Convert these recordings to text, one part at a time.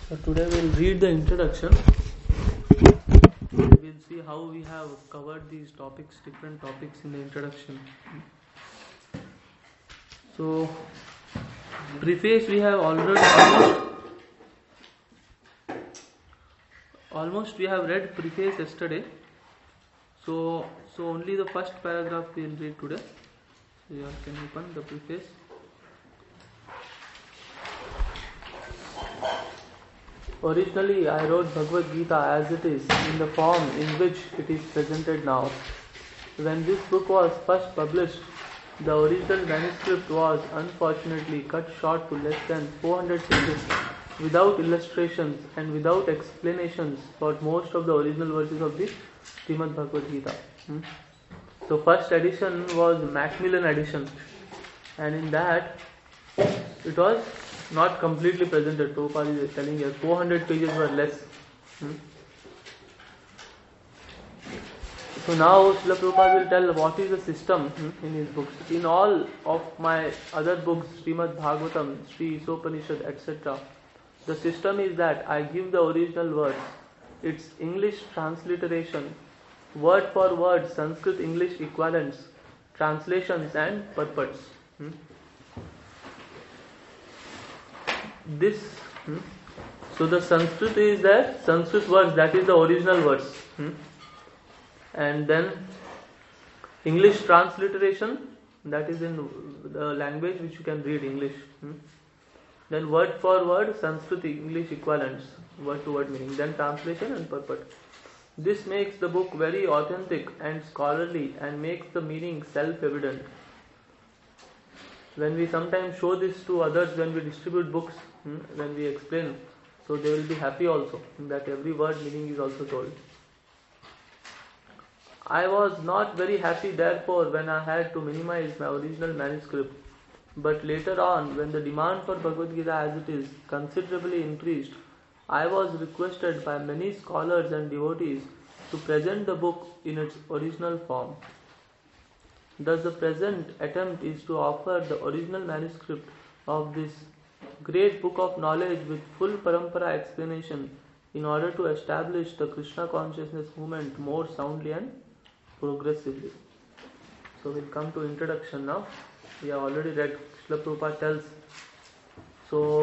So today we'll read the introduction. We'll see how we have covered these topics, different topics in the introduction. So, preface we have almost we have read preface yesterday. So only the first paragraph we will read today. So you can open the preface. Originally, I wrote Bhagavad Gita as it is, in the form in which it is presented now. When this book was first published, the original manuscript was unfortunately cut short to less than 400 pages, without illustrations and without explanations for most of the original verses of the Srimad Bhagavad Gita. So first edition was Macmillan edition, and in that it was not completely presented. Prabhupada is telling here 400 pages were less. So now Srila Prabhupada will tell what is the system in his books. In all of my other books, Srimad Bhagavatam, Sri Isopanishad, etc., the system is that I give the original words, its English transliteration, word for word Sanskrit English equivalents, translations and purports. So the Sanskrit is that Sanskrit words, that is the original words, and then English transliteration, that is in the language which you can read English. Then word for word Sanskrit English equivalents, word to word meaning, then translation and purport. This makes the book very authentic and scholarly and makes the meaning self-evident. When we sometimes show this to others, when we distribute books, when we explain, so they will be happy also that every word meaning is also told. I was not very happy therefore when I had to minimize my original manuscript, but later on when the demand for Bhagavad Gita as it is considerably increased, I was requested by many scholars and devotees to present the book in its original form. Thus the present attempt is to offer the original manuscript of this great book of knowledge with full parampara explanation in order to establish the Krishna consciousness movement more soundly and progressively. So we'll come to introduction now. We have already read, Srila Prabhupada tells. So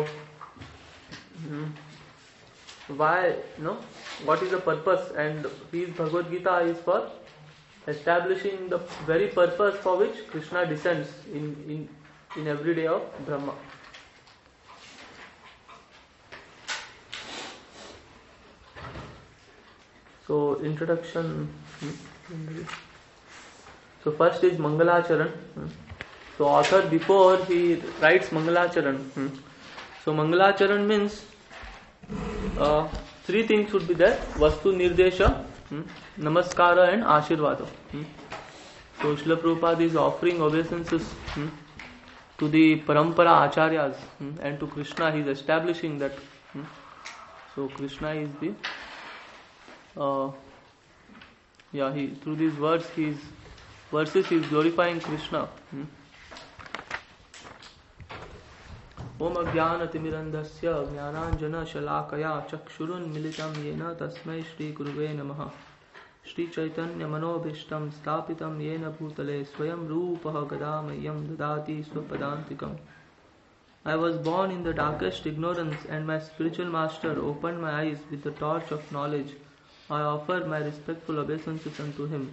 what is the purpose? And his Bhagavad Gita is for establishing the very purpose for which Krishna descends in every day of Brahma. So introduction. So first is Mangalacharan. So author before he writes Mangalacharan. So Mangalacharan means three things would be there: Vastu Nirdesha, Namaskara and Ashirvada. So Srila Prabhupada is offering obeisances to the Parampara Acharyas and to Krishna. He is establishing that. So Krishna is the through these verses he is glorifying Krishna. Om Ajnanatimirandhasya Jnananjana Shalakaya Chakshurun Militam Yena Tasmai Shri Guruve Namaha. Shri Chaitanya Manobhishtam Stapitam Yena Bhutale Swayam Rupaha Gadamayam Dadati Swapadantikam. I was born in the darkest ignorance and my spiritual master opened my eyes with the torch of knowledge. I offer my respectful obeisances unto him.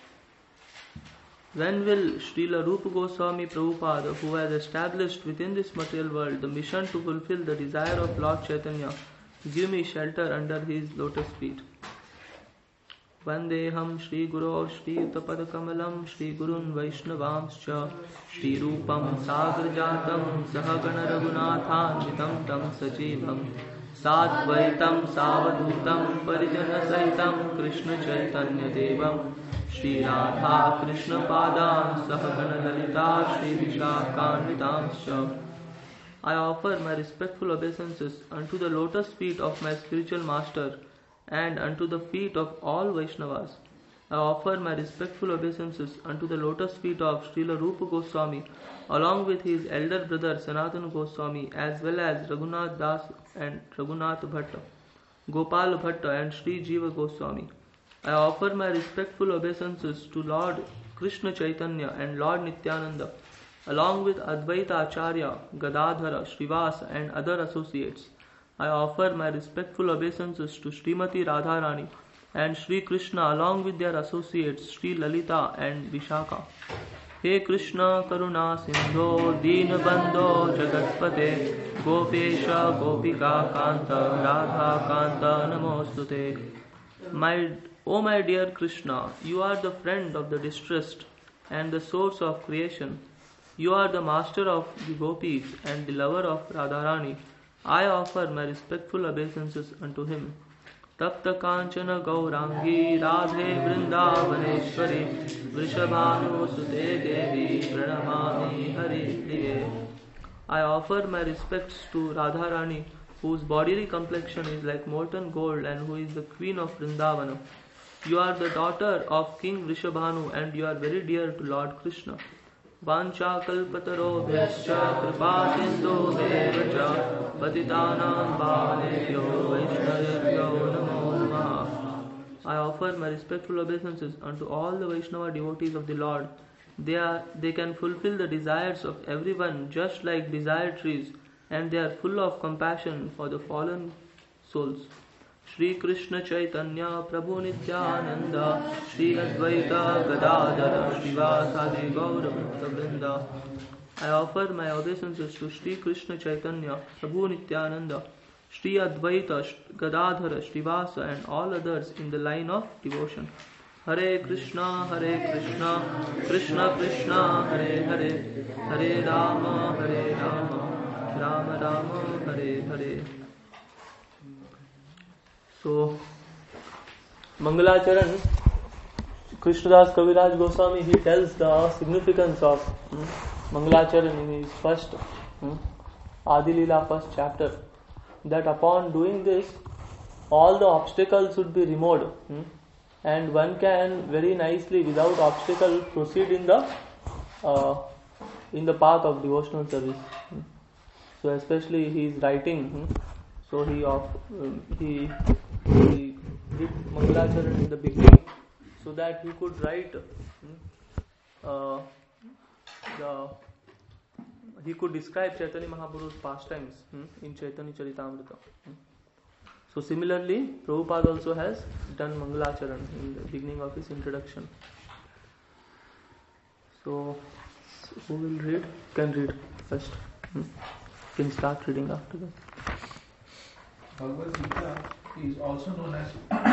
When will Srila Rupa Goswami Prabhupada, who has established within this material world the mission to fulfill the desire of Lord Chaitanya, give me shelter under his lotus feet? Vandeham Shri Guru Shri Utapada Kamalam Shri Gurun Vaishnavamscha Shri Rupam Sagar Jatam Sahagana Raghunathan Tam Sajivam Sadvaitam Savadutam Parijana Sahitam Krishna Chaitanya Devam Shri Radha Krishna Padam Sahagana Lalita Shri Vishakhanvitamscha. I offer my respectful obeisances unto the lotus feet of my spiritual master and unto the feet of all Vaishnavas. I offer my respectful obeisances unto the lotus feet of Srila Rupa Goswami, along with his elder brother Sanatana Goswami, as well as Raghunath Das and Raghunath Bhatta, Gopal Bhatta and Sri Jiva Goswami. I offer my respectful obeisances to Lord Krishna Chaitanya and Lord Nityananda, along with Advaita Acharya, Gadadhara, Srivasa and other associates. I offer my respectful obeisances to Srimati Radharani and Sri Krishna along with their associates Sri Lalita and Vishaka. He Krishna Karuna Sindho Deenabandho Jagatpate Gopesha Gopika Kanta Radha Kanta Namostute. O my dear Krishna, you are the friend of the distressed and the source of creation. You are the master of the gopis and the lover of Radharani. I offer my respectful obeisances unto him. Tapta Kanchana Gaurangi Radhe Vrindavaneshwari Vrishabhanu Sute Devi Pranamami Hari Priye. I offer my respects to Radharani, whose bodily complexion is like molten gold and who is the queen of Vrindavana. You are the daughter of King Vrishabhanu and you are very dear to Lord Krishna. Vancha kalpataro bhyascha kripa sindhu devacha patitanam bhavanebhyo vaishnavebhyo namo namaha. I offer my respectful obeisances unto all the Vaishnava devotees of the Lord. They can fulfill the desires of everyone just like desire trees, and they are full of compassion for the fallen souls. Shri Krishna Chaitanya Prabhu Nityananda Shri Advaita Gadadhara Srivasadi Gaura Bhakta Vrinda. I offer my obeisances to Shri Krishna Chaitanya Prabhu Nityananda Shri Advaita Gadadhara Srivasa and all others in the line of devotion. Hare Krishna Krishna Krishna Hare Hare Hare Rama Rama Rama Hare Hare. So, Mangalacharan, Krishnadas Kaviraj Goswami, he tells the significance of Mangalacharan in his first Adi Leela first chapter, that upon doing this, all the obstacles would be removed, and one can very nicely, without obstacle, proceed in the path of devotional service. So, especially he is writing. So he did Mangalacharan in the beginning so that he could write he could describe Chaitanya Mahaprabhu's pastimes in Chaitanya Charitamrita. So similarly, Prabhupada also has done Mangalacharan in the beginning of his introduction. So who will read? Can read first. Can start reading after that. Bhagavad Gita is also known as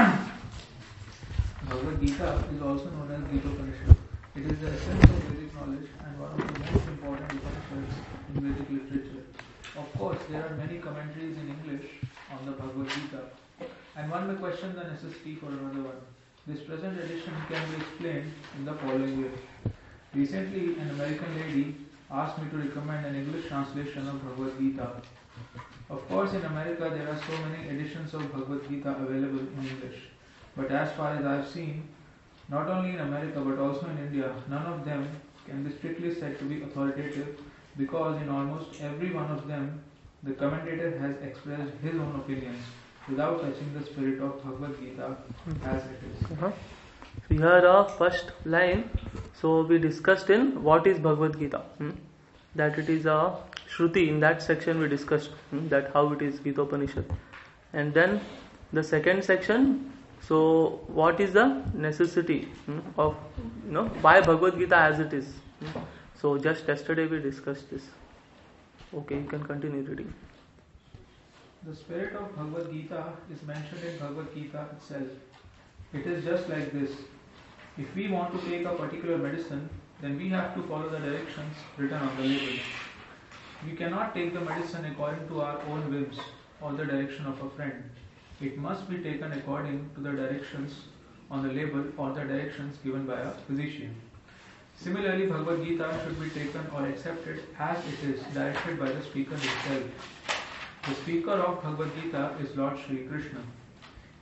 Gita Upanishad. It is the essence of Vedic knowledge and one of the most important Upanishads in Vedic literature. Of course, there are many commentaries in English on the Bhagavad Gita, and one may question the necessity for another one. This present edition can be explained in the following way. Recently, an American lady asked me to recommend an English translation of Bhagavad Gita. Of course, in America there are so many editions of Bhagavad Gita available in English. But as far as I have seen, not only in America but also in India, none of them can be strictly said to be authoritative, because in almost every one of them, the commentator has expressed his own opinions without touching the spirit of Bhagavad Gita as it is. So here first line, so we discussed in what is Bhagavad Gita. That it is a Shruti. In that section we discussed that how it is Gita Upanishad. And then the second section, so what is the necessity of why Bhagavad Gita as it is. So just yesterday we discussed this. Okay, you can continue reading. The spirit of Bhagavad Gita is mentioned in Bhagavad Gita itself. It is just like this. If we want to take a particular medicine, then we have to follow the directions written on the label. We cannot take the medicine according to our own whims or the direction of a friend. It must be taken according to the directions on the label or the directions given by a physician. Similarly, Bhagavad Gita should be taken or accepted as it is, directed by the speaker himself. The speaker of Bhagavad Gita is Lord Sri Krishna.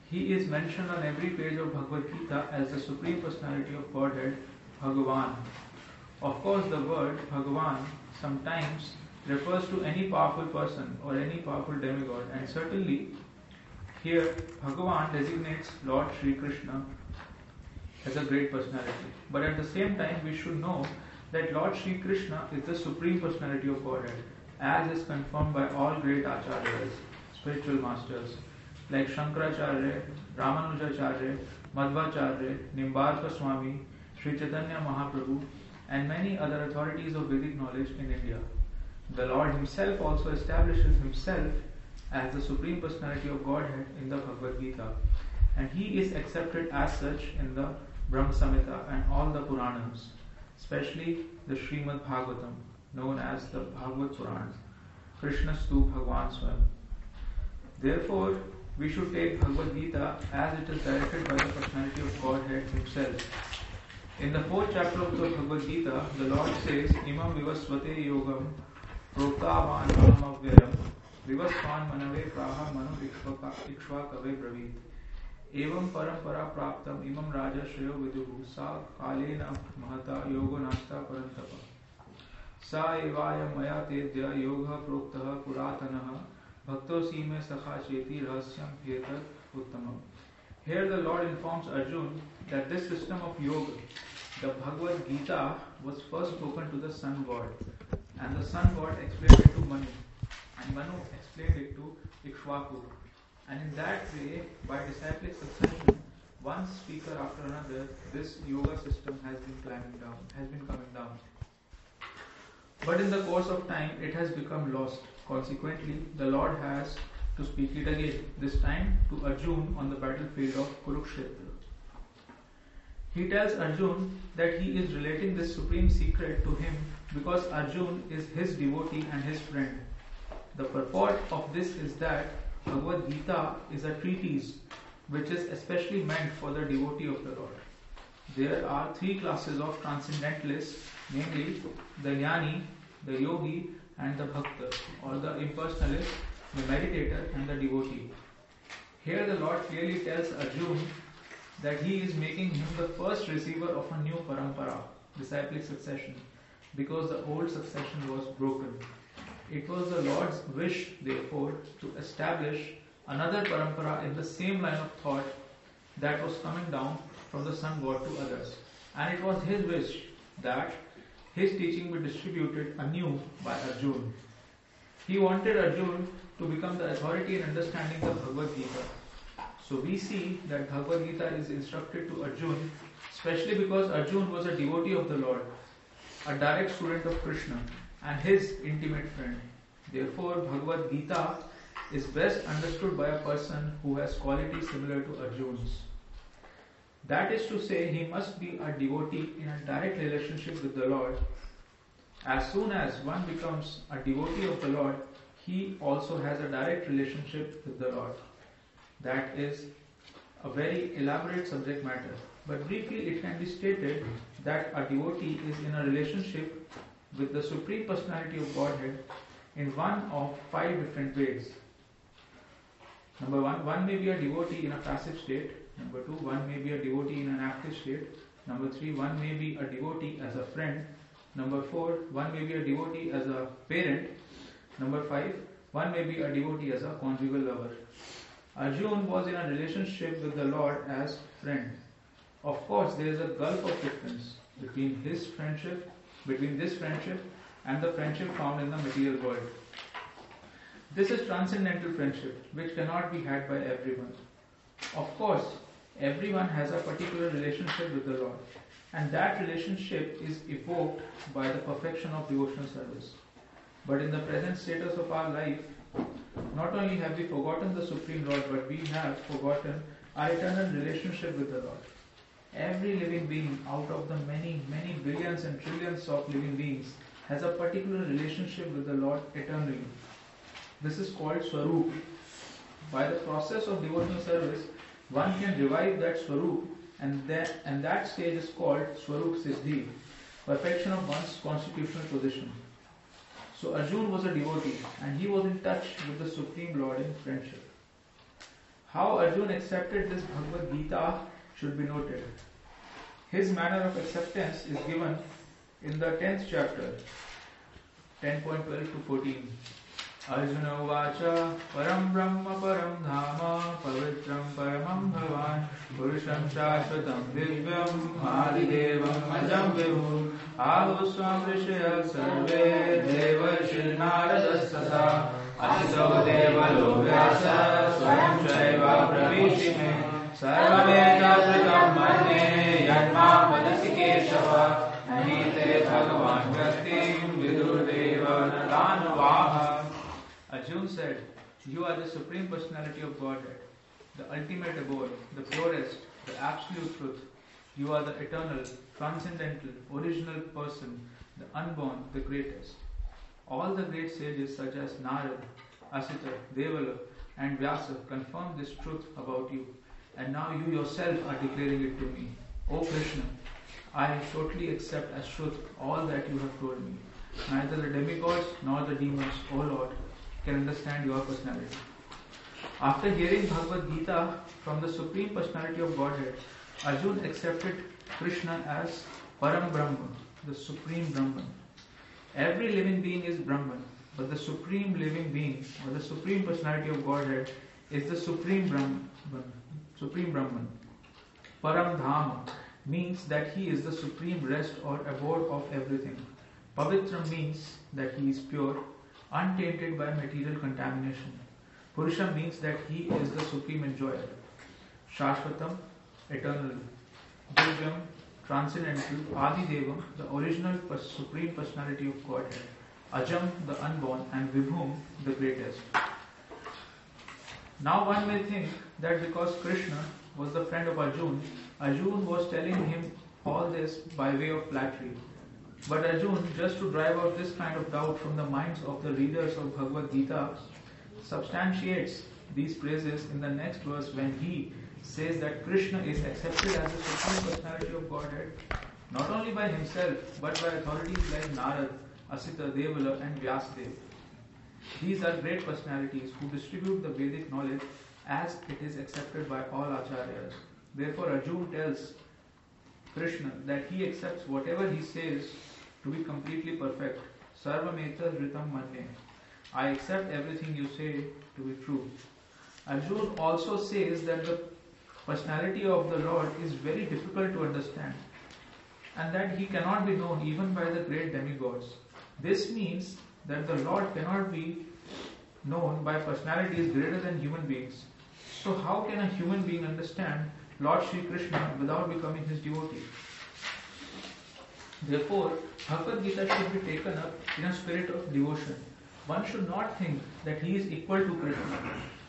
He is mentioned on every page of Bhagavad Gita as the Supreme Personality of Godhead, Bhagavan. Of course, the word Bhagavan sometimes refers to any powerful person or any powerful demigod, and certainly here Bhagavan designates Lord Sri Krishna as a great personality. But at the same time, we should know that Lord Sri Krishna is the Supreme Personality of Godhead, as is confirmed by all great acharyas, spiritual masters, like Shankaracharya, Ramanujacharya, Madhvacharya, Nimbarka Swami, Sri Chaitanya Mahaprabhu, and many other authorities of Vedic knowledge in India. The Lord himself also establishes himself as the Supreme Personality of Godhead in the Bhagavad Gita, and he is accepted as such in the Brahma Samhita and all the Puranas, especially the Srimad Bhagavatam, known as the Bhagavad Purans, Krishnastu Bhagwan Swam. Therefore, we should take Bhagavad Gita as it is directed by the personality of Godhead himself. In the 4th chapter of the Bhagavad Gita, the Lord says, Imam vivasvate yogam proktavan ahamavvyayam vivasvan manave praha manu ikshvakave bravit evam parampara praptam imam raja shreyo viduhu sa kalena mahata yogo nasta parantapa sa evayam maya tedya yoga proktaha puratanaha bhakto sime sakha cheti rahasyam pyetat uttamam. Here the Lord informs Arjun that this system of yoga, the Bhagavad Gita, was first spoken to the Sun God, and the Sun God explained it to Manu, and Manu explained it to Ikshvaku. And in that way, by disciplic succession, one speaker after another, this yoga system has been coming down. But in the course of time, it has become lost. Consequently, the Lord has to speak it again, this time to Arjun on the battlefield of Kurukshetra. He tells Arjun that he is relating this supreme secret to him because Arjun is his devotee and his friend. The purport of this is that Bhagavad Gita is a treatise which is especially meant for the devotee of the Lord. There are 3 classes of transcendentalists, namely the Jnani, the Yogi, and the Bhakta, or the impersonalist, the meditator, and the devotee. Here the Lord clearly tells Arjun that he is making him the first receiver of a new parampara, disciplic succession, because the old succession was broken. It was the Lord's wish, therefore, to establish another parampara in the same line of thought that was coming down from the Sun God to others. And it was his wish that his teaching be distributed anew by Arjun. He wanted Arjun to become the authority in understanding the Bhagavad Gita. So we see that Bhagavad Gita is instructed to Arjun, especially because Arjun was a devotee of the Lord, a direct student of Krishna, and his intimate friend. Therefore, Bhagavad Gita is best understood by a person who has qualities similar to Arjun's. That is to say, he must be a devotee in a direct relationship with the Lord. As soon as one becomes a devotee of the Lord, he also has a direct relationship with the Lord. That is a very elaborate subject matter. But briefly, it can be stated that a devotee is in a relationship with the Supreme Personality of Godhead in one of 5 different ways. Number 1, one may be a devotee in a passive state. Number 2, one may be a devotee in an active state. Number 3, one may be a devotee as a friend. Number 4, one may be a devotee as a parent. Number 5, one may be a devotee as a conjugal lover. Arjun was in a relationship with the Lord as friend. Of course, there is a gulf of difference between this friendship and the friendship found in the material world. This is transcendental friendship, which cannot be had by everyone. Of course, everyone has a particular relationship with the Lord, and that relationship is evoked by the perfection of devotional service. But in the present status of our life, not only have we forgotten the Supreme Lord, but we have forgotten our eternal relationship with the Lord. Every living being out of the many, many billions and trillions of living beings has a particular relationship with the Lord eternally. This is called Swarup. By the process of devotional service, one can revive that Swarup, and that stage is called Swarup Siddhi, perfection of one's constitutional position. So Arjun was a devotee, and he was in touch with the Supreme Lord in friendship. How Arjuna accepted this Bhagavad Gita should be noted. His manner of acceptance is given in the 10th chapter, 10.12 to 14. Arjuna Uvacha Param Brahma Param Dhama Pavitram Paramam Bhavan Purusham Shashvatam Divyam Adidevam Ajam Vibhu Ahuswam Rishya Sarve Devarshi Naradasasa Asito Devalo Vyasa Swayam Shaiva Pravishime Sarvameta Sritam Mane Yanma Padasi Keshava Nite Bhagavan Vyaktim Vidurdeva Nadanuvaha. Arjuna said, "You are the Supreme Personality of Godhead, the ultimate abode, the purest, the absolute truth. You are the eternal, transcendental, original person, the unborn, the greatest. All the great sages such as Narad, Asita, Devala and Vyasa confirm this truth about you, and now you yourself are declaring it to me. O Krishna, I totally accept as truth all that you have told me. Neither the demigods nor the demons, O Lord, can understand your personality." After hearing Bhagavad Gita from the Supreme Personality of Godhead, Arjuna accepted Krishna as Param Brahma, the Supreme Brahman. Every living being is Brahman, but the Supreme Living Being, or the Supreme Personality of Godhead, is the Supreme Brahman. Param Dhama means that he is the supreme rest or abode of everything. Pavitram means that he is pure, untainted by material contamination. Purusham means that he is the supreme enjoyer. Shashvatam, eternal. Divyam, transcendental. Adidevam, the original supreme personality of Godhead. Ajam, the unborn, and Vibhum, the greatest. Now one may think that because Krishna was the friend of Arjuna, Arjuna was telling him all this by way of flattery. But Arjuna, just to drive out this kind of doubt from the minds of the readers of Bhagavad Gita, substantiates these praises in the next verse when he says that Krishna is accepted as the Supreme Personality of Godhead not only by himself but by authorities like Narad, Asita, Devala and Vyasadeva. These are great personalities who distribute the Vedic knowledge as it is accepted by all acharyas. Therefore Arjuna tells Krishna that he accepts whatever he says to be completely perfect. Sarvameta Ritam Manye. I accept everything you say to be true. Arjuna also says that the personality of the Lord is very difficult to understand and that he cannot be known even by the great demigods. This means that the Lord cannot be known by personalities greater than human beings. So how can a human being understand Lord Sri Krishna without becoming his devotee? Therefore, Bhagavad Gita should be taken up in a spirit of devotion. One should not think that he is equal to Krishna,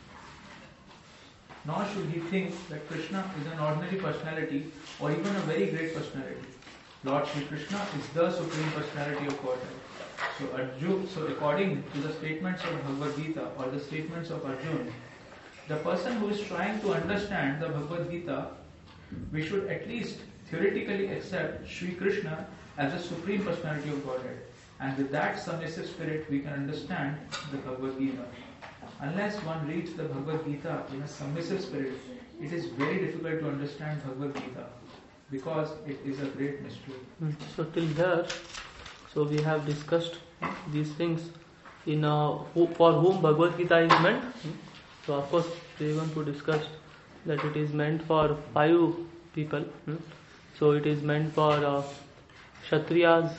nor should he think that Krishna is an ordinary personality or even a very great personality. Lord Sri Krishna is the Supreme Personality of Godhead. So according to the statements of Bhagavad Gita or the statements of Arjuna, the person who is trying to understand the Bhagavad Gita, we should at least theoretically accept Sri Krishna as the Supreme Personality of Godhead. And with that submissive spirit, we can understand the Bhagavad Gita. Unless one reads the Bhagavad Gita in a submissive spirit, it is very difficult to understand Bhagavad Gita because it is a great mystery. So till here, so we have discussed these things in for whom Bhagavad Gita is meant. So of course we are going to discuss that it is meant for 5 people. So it is meant for Kshatriyas,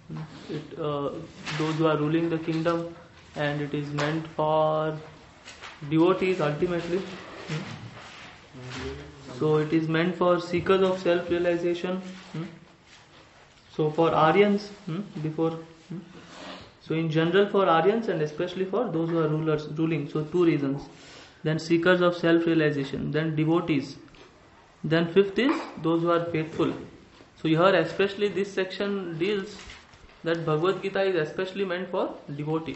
those who are ruling the kingdom, and it is meant for devotees ultimately. So it is meant for seekers of self-realization. So for Aryans before. So in general for Aryans and especially for those who are ruling. So 2 reasons. Then seekers of self-realization. Then devotees. Then 5th is those who are faithful. So here especially this section deals that Bhagavad Gita is especially meant for devotee.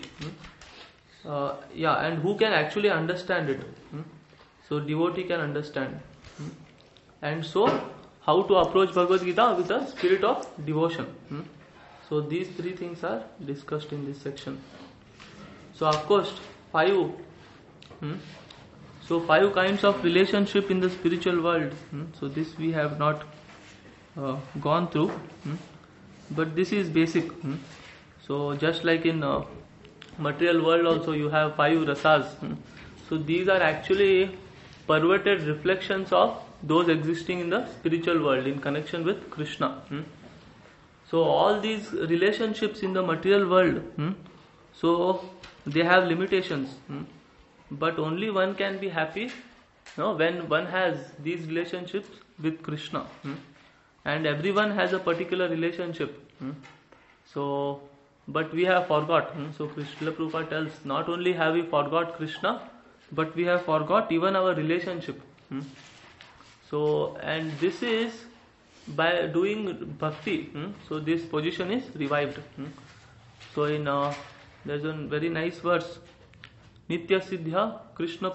And who can actually understand it. So devotee can understand. And so how to approach Bhagavad Gita with a spirit of devotion. So these 3 things are discussed in this section. So of course 5. So 5 kinds of relationship in the spiritual world. So this we have not gone through, but this is basic. So just like in material world also you have 5 rasas. So these are actually perverted reflections of those existing in the spiritual world in connection with Krishna. So all these relationships in the material world, so they have limitations, but only one can be happy when one has these relationships with Krishna, and everyone has a particular relationship. So but we have forgot. So Krishna Prabhupada tells, not only have we forgot Krishna, but we have forgot even our relationship. So, and this is by doing bhakti. So this position is revived. So in there's a very nice verse, Nitya Siddhya Krishna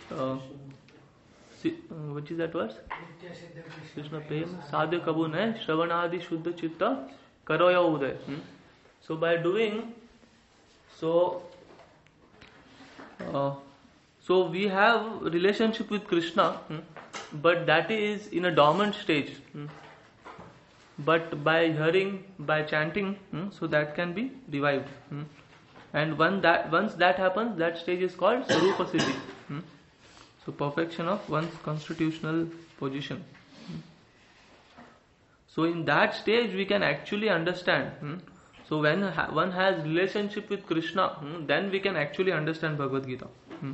which is that verse? Krishna Prem Sadhya Kabu Nay Shravanadi Shuddha Chitta Karoya Uday. So by doing so we have relationship with Krishna, but that is in a dormant stage. But by hearing, by chanting, so that can be revived. And once that happens, that stage is called Sarupa Siddhi. So perfection of one's constitutional position. So in that stage we can actually understand. So when one has relationship with Krishna, then we can actually understand Bhagavad Gita.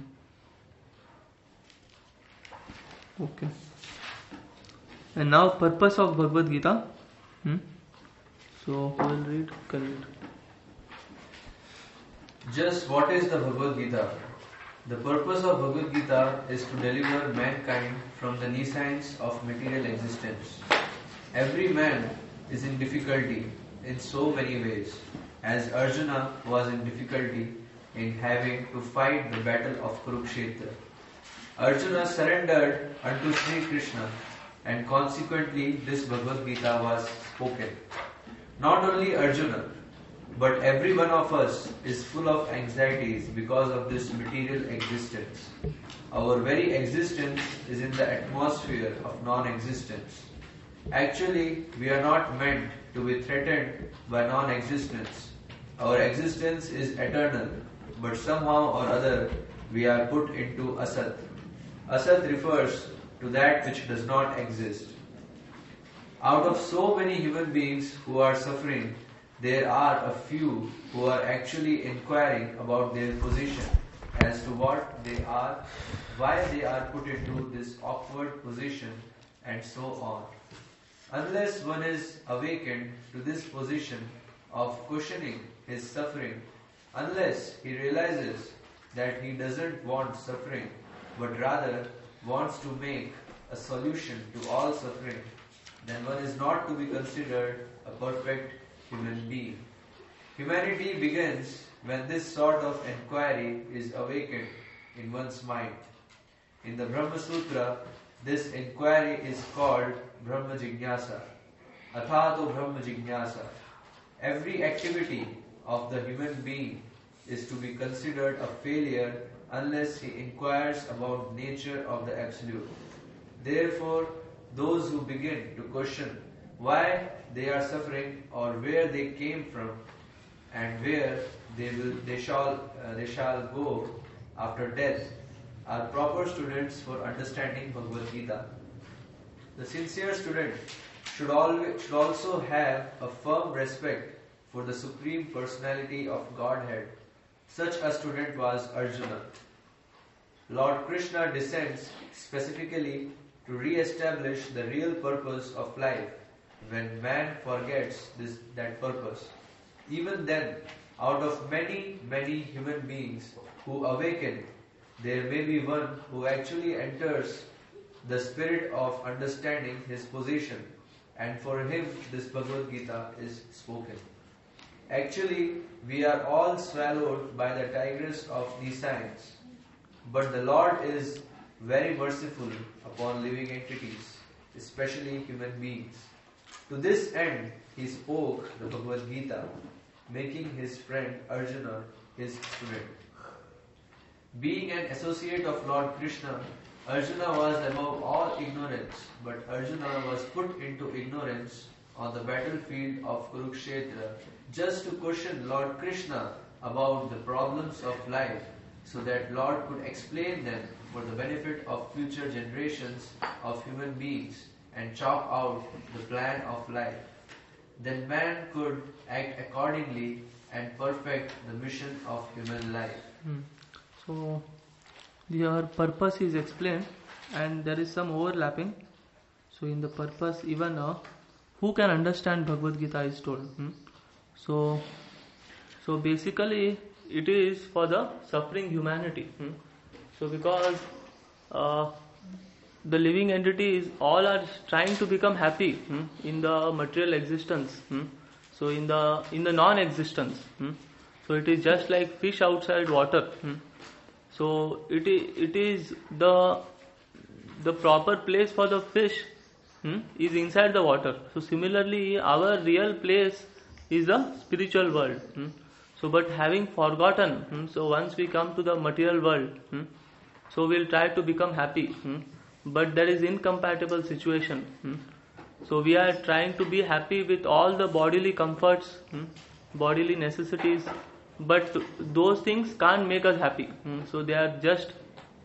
Okay. And now purpose of Bhagavad Gita. So who will read? Can read. Just what is the Bhagavad Gita? The purpose of Bhagavad Gita is to deliver mankind from the nescience of material existence. Every man is in difficulty in so many ways, as Arjuna was in difficulty in having to fight the battle of Kurukshetra. Arjuna surrendered unto Sri Krishna, and consequently this Bhagavad Gita was spoken. Not only Arjuna, but every one of us is full of anxieties because of this material existence. Our very existence is in the atmosphere of non-existence. Actually, we are not meant to be threatened by non-existence. Our existence is eternal, but somehow or other we are put into asat. Asat refers to that which does not exist. Out of so many human beings who are suffering, there are a few who are actually inquiring about their position as to what they are, why they are put into this awkward position, and so on. Unless one is awakened to this position of cushioning his suffering, unless he realizes that he doesn't want suffering, but rather wants to make a solution to all suffering, then one is not to be considered a perfect human being. Humanity begins when this sort of enquiry is awakened in one's mind. In the Brahma Sutra, this inquiry is called Brahma Jignasa, Athato Brahma Jignasa. Every activity of the human being is to be considered a failure unless he inquires about nature of the Absolute. Therefore, those who begin to question why they are suffering or where they came from and where they shall go after death are proper students for understanding Bhagavad Gita. The sincere student should also have a firm respect for the Supreme Personality of Godhead. Such a student was Arjuna. Lord Krishna descends specifically to re-establish the real purpose of life when man forgets that purpose. Even then, out of many, many human beings who awaken, there may be one who actually enters the spirit of understanding his position, and for him this Bhagavad Gita is spoken. Actually, we are all swallowed by the tigress of nescience, but the Lord is very merciful upon living entities, especially human beings. To this end, he spoke the Bhagavad Gita, making his friend Arjuna his student. Being an associate of Lord Krishna, Arjuna was above all ignorance, but Arjuna was put into ignorance on the battlefield of Kurukshetra just to question Lord Krishna about the problems of life, so that Lord could explain them for the benefit of future generations of human beings and chalk out the plan of life. Then man could act accordingly and perfect the mission of human life. So, your purpose is explained and there is some overlapping. So, in the purpose, even who can understand Bhagavad Gita is told. So basically, it is for the suffering humanity. So, because the living entities all are trying to become happy in the material existence. So, in the non-existence. So, it is just like fish outside water. So it is the proper place for the fish is inside the water. So similarly, our real place is the spiritual world. So but having forgotten, so once we come to the material world, so we'll try to become happy. But there is incompatible situation. So we are trying to be happy with all the bodily comforts, bodily necessities. But those things can't make us happy. So they are just,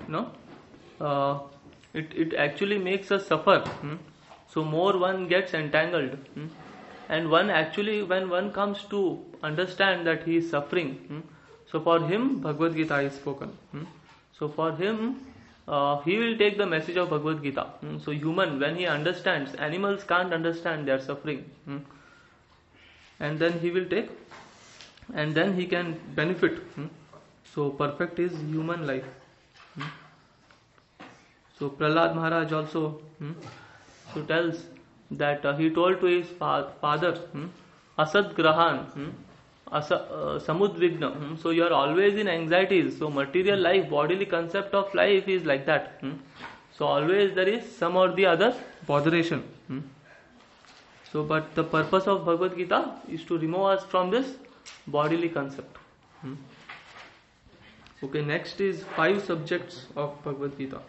it actually makes us suffer. So more one gets entangled. And one actually, when one comes to understand that he is suffering, so for him Bhagavad Gita is spoken. So for him, he will take the message of Bhagavad Gita. So human, when he understands, animals can't understand their suffering. And then he will take, and then he can benefit. So perfect is human life. So Prahlad Maharaj also so tells that he told to his father, Asad Grahan, Samudvigna. So you are always in anxieties. So material life, bodily concept of life is like that. So always there is some or the other botheration. So but the purpose of Bhagavad Gita is to remove us from this bodily concept. Okay, next is 5 subjects of Bhagavad Gita.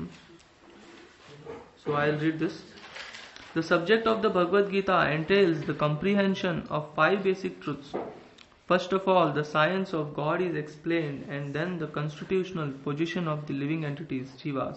So I'll read this. The subject of the Bhagavad Gita entails the comprehension of 5 basic truths. First of all, the science of God is explained, and then the constitutional position of the living entities, jivas.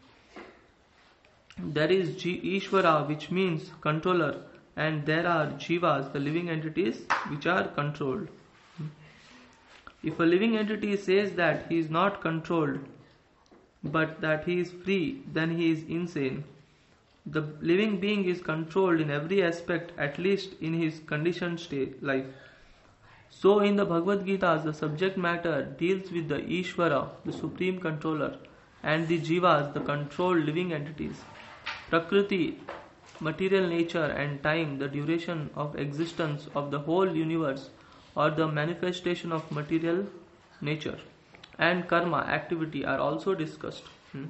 There is Ishvara, which means controller, and there are jivas, the living entities, which are controlled. If a living entity says that he is not controlled, but that he is free, then he is insane. The living being is controlled in every aspect, at least in his conditioned life. So in the Bhagavad Gita, the subject matter deals with the Ishvara, the supreme controller, and the Jivas, the controlled living entities. Prakriti, material nature, and time, the duration of existence of the whole universe, or the manifestation of material nature, and karma, activity, are also discussed.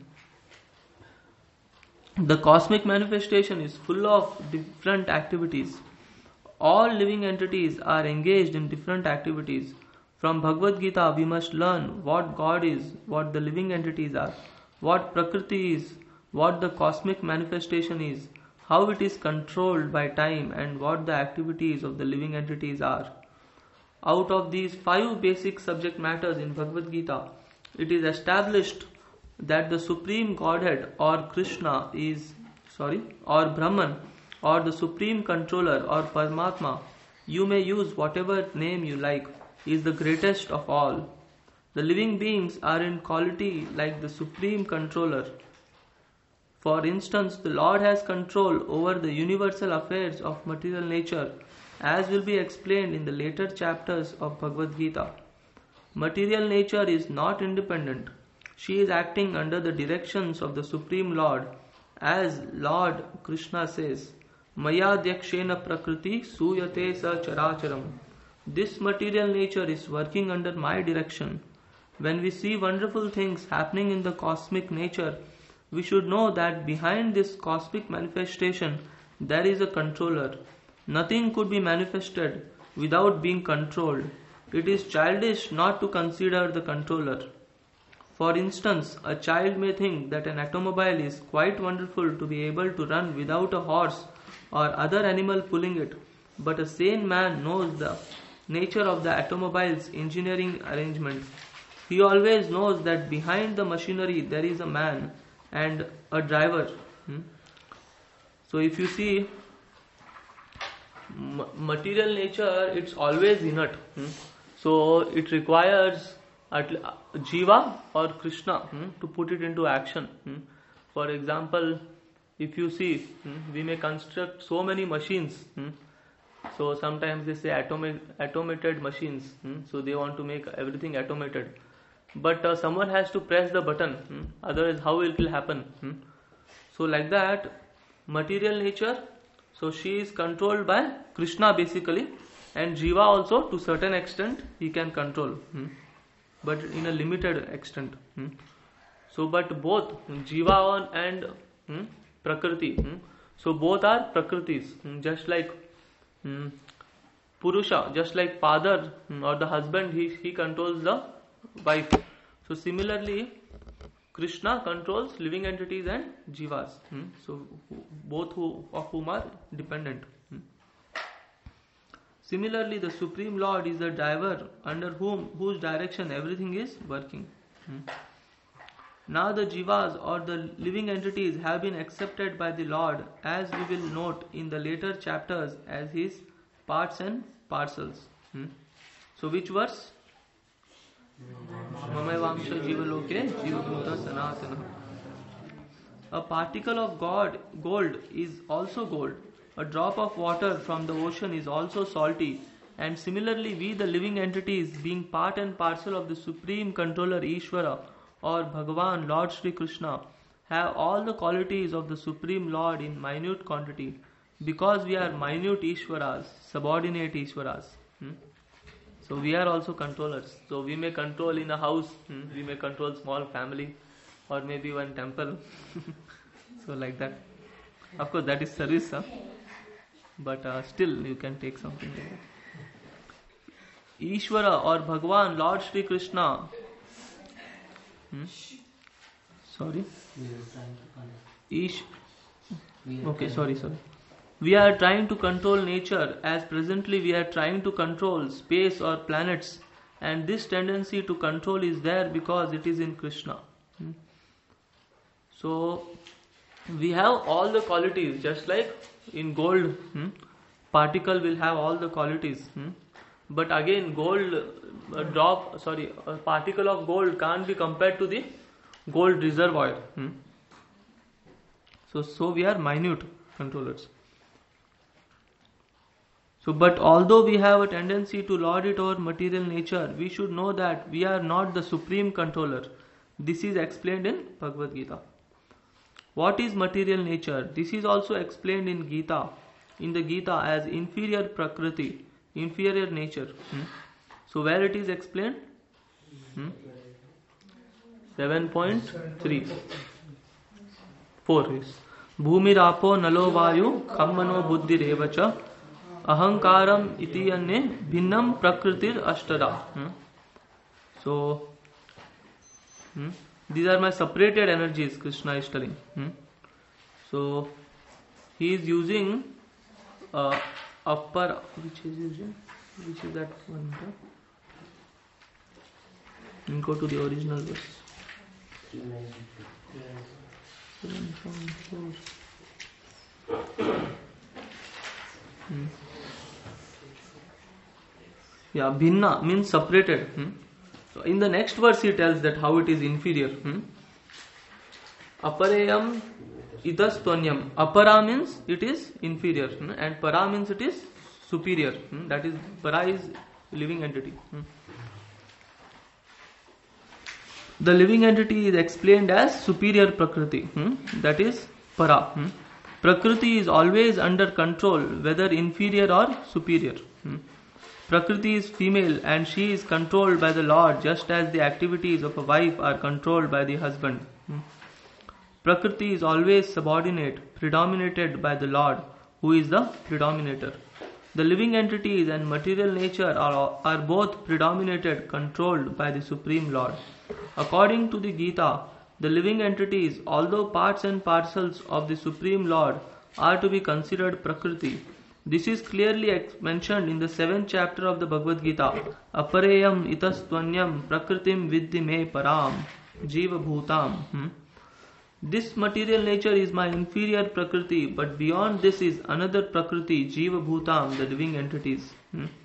The cosmic manifestation is full of different activities. All living entities are engaged in different activities. From Bhagavad Gita, we must learn what God is, what the living entities are, what Prakriti is, what the cosmic manifestation is, how it is controlled by time, and what the activities of the living entities are. Out of these 5 basic subject matters in Bhagavad Gita, it is established that the Supreme Godhead or Krishna or Brahman, or the Supreme Controller or Paramatma, you may use whatever name you like, is the greatest of all. The living beings are in quality like the Supreme Controller. For instance, the Lord has control over the universal affairs of material nature, as will be explained in the later chapters of Bhagavad Gita. Material nature is not independent. She is acting under the directions of the Supreme Lord, as Lord Krishna says, Maya Dyakshena Prakriti Suyate Sa Characharam. This material nature is working under my direction. When we see wonderful things happening in the cosmic nature, we should know that behind this cosmic manifestation there is a controller. Nothing could be manifested without being controlled. It is childish not to consider the controller. For instance, a child may think that an automobile is quite wonderful to be able to run without a horse or other animal pulling it, but a sane man knows the nature of the automobile's engineering arrangement. He always knows that behind the machinery there is a man and a driver. So if you see, material nature, it's always inert. So it requires Jiva or Krishna to put it into action. For example, if you see, we may construct so many machines. So sometimes they say automated machines. So they want to make everything automated. But someone has to press the button. Otherwise, how it will happen? So like that, material nature, so she is controlled by Krishna basically, and Jiva also to certain extent he can control, but in a limited extent. So but both Jiva and Prakriti, so both are Prakritis, just like Purusha, just like father or the husband, he controls the wife. So similarly, Krishna controls living entities and jivas. So both of whom are dependent. Similarly, the Supreme Lord is the driver under whose direction everything is working. Now the jivas or the living entities have been accepted by the Lord, as we will note in the later chapters, as his parts and parcels. So which verse? A particle of gold is also gold. A drop of water from the ocean is also salty. And similarly, we, the living entities, being part and parcel of the Supreme Controller Ishvara or Bhagavan, Lord Shri Krishna, have all the qualities of the Supreme Lord in minute quantity, because we are minute Ishvaras, subordinate Ishvaras. So we are also controllers. So we may control in a house, we may control small family, or maybe one temple. So like that. Of course that is service, but still you can take something like that. Ishvara or Bhagavan, Lord Shri Krishna. Sorry. Sorry. We are trying to control nature, as presently we are trying to control space or planets, and this tendency to control is there because it is in Krishna. So we have all the qualities, just like in gold, particle will have all the qualities. But again, a particle of gold can't be compared to the gold reservoir. So we are minute controllers. So, but although we have a tendency to lord it over material nature, we should know that we are not the supreme controller. This is explained in Bhagavad Gita. What is material nature? This is also explained in the Gita as inferior Prakriti, inferior nature. So where it is explained? 7.3. 4 is Bhumirapo nalo vayu khammano buddhi revacha ahankaram iti anne bhinnam prakritir ashtada. So these are my separated energies, Krishna is telling. So he is using upper, which is that one? And go to the original verse. 7.4. Yeah, bhinna means separated. So in the next verse he tells that how it is inferior. Aparayam idastvanyam. Apara means it is inferior, and para means it is superior. That is, para is living entity. The living entity is explained as superior Prakriti. That is para. Prakriti is always under control, whether inferior or superior. Prakriti is female and she is controlled by the Lord, just as the activities of a wife are controlled by the husband. Prakriti is always subordinate, predominated by the Lord, who is the predominator. The living entities and material nature are both predominated, controlled by the Supreme Lord. According to the Gita, the living entities, although parts and parcels of the Supreme Lord, are to be considered Prakriti. This is clearly mentioned in the 7th chapter of the Bhagavad Gita. Apareyam itastvanyam prakritim vidhi me param jiva bhutam. This material nature is my inferior Prakriti, but beyond this is another Prakriti, Jiva Bhutam, the living entities.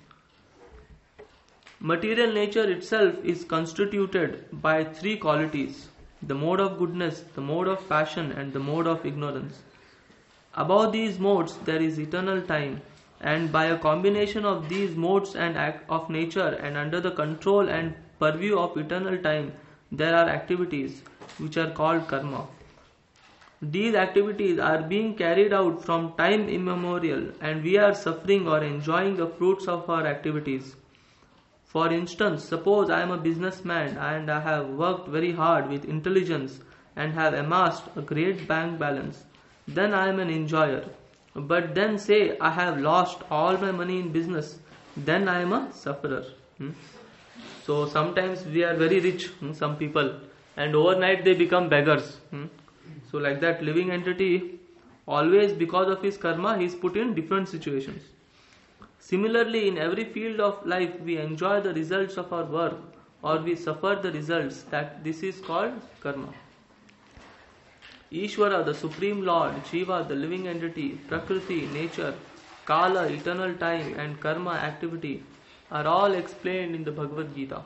Material nature itself is constituted by 3 qualities: the mode of goodness, the mode of passion, and the mode of ignorance. Above these modes there is eternal time, and by a combination of these modes and of nature and under the control and purview of eternal time, there are activities which are called karma. These activities are being carried out from time immemorial, and we are suffering or enjoying the fruits of our activities. For instance, suppose I am a businessman and I have worked very hard with intelligence and have amassed a great bank balance. Then I am an enjoyer. But then say I have lost all my money in business. Then I am a sufferer. So sometimes we are very rich, some people, and overnight they become beggars. So like that, living entity, always because of his karma, he is put in different situations. Similarly, in every field of life, we enjoy the results of our work or we suffer the results. That this is called karma. Ishvara, the Supreme Lord, Jiva, the living entity, Prakriti, nature, Kala, eternal time, and karma, activity, are all explained in the Bhagavad Gita.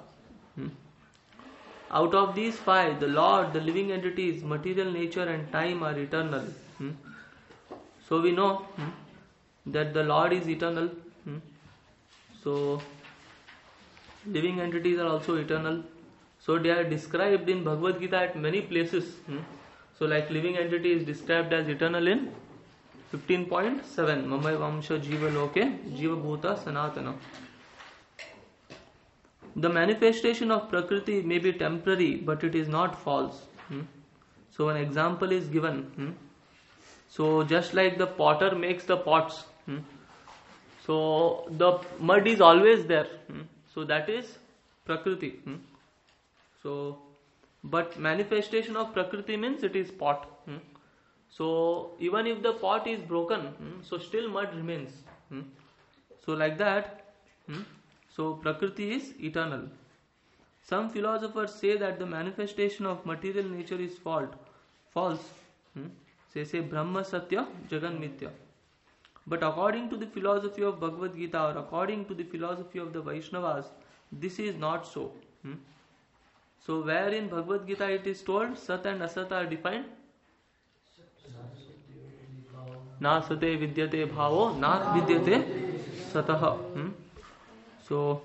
Out of these 5, the Lord, the living entities, material nature and time are eternal. So we know that the Lord is eternal. So living entities are also eternal. So they are described in Bhagavad Gita at many places. So like living entity is described as eternal in 15.7. Mamay Vamsha Jiva Loke Jiva Bhuta Sanatana. The manifestation of Prakriti may be temporary, but it is not false. So an example is given. So just like the potter makes the pots, so the mud is always there. So that is Prakriti. So, but manifestation of Prakriti means it is pot. So even if the pot is broken, so still mud remains. So like that. So Prakriti is eternal. Some philosophers say that the manifestation of material nature is false. Say Brahma Satya, Jagan Mithya. But according to the philosophy of Bhagavad Gita or according to the philosophy of the Vaishnavas, this is not so. So where in Bhagavad Gita it is told Sat and Asat are defined? Na sate vidyate bhavo, na vidyate sataha. So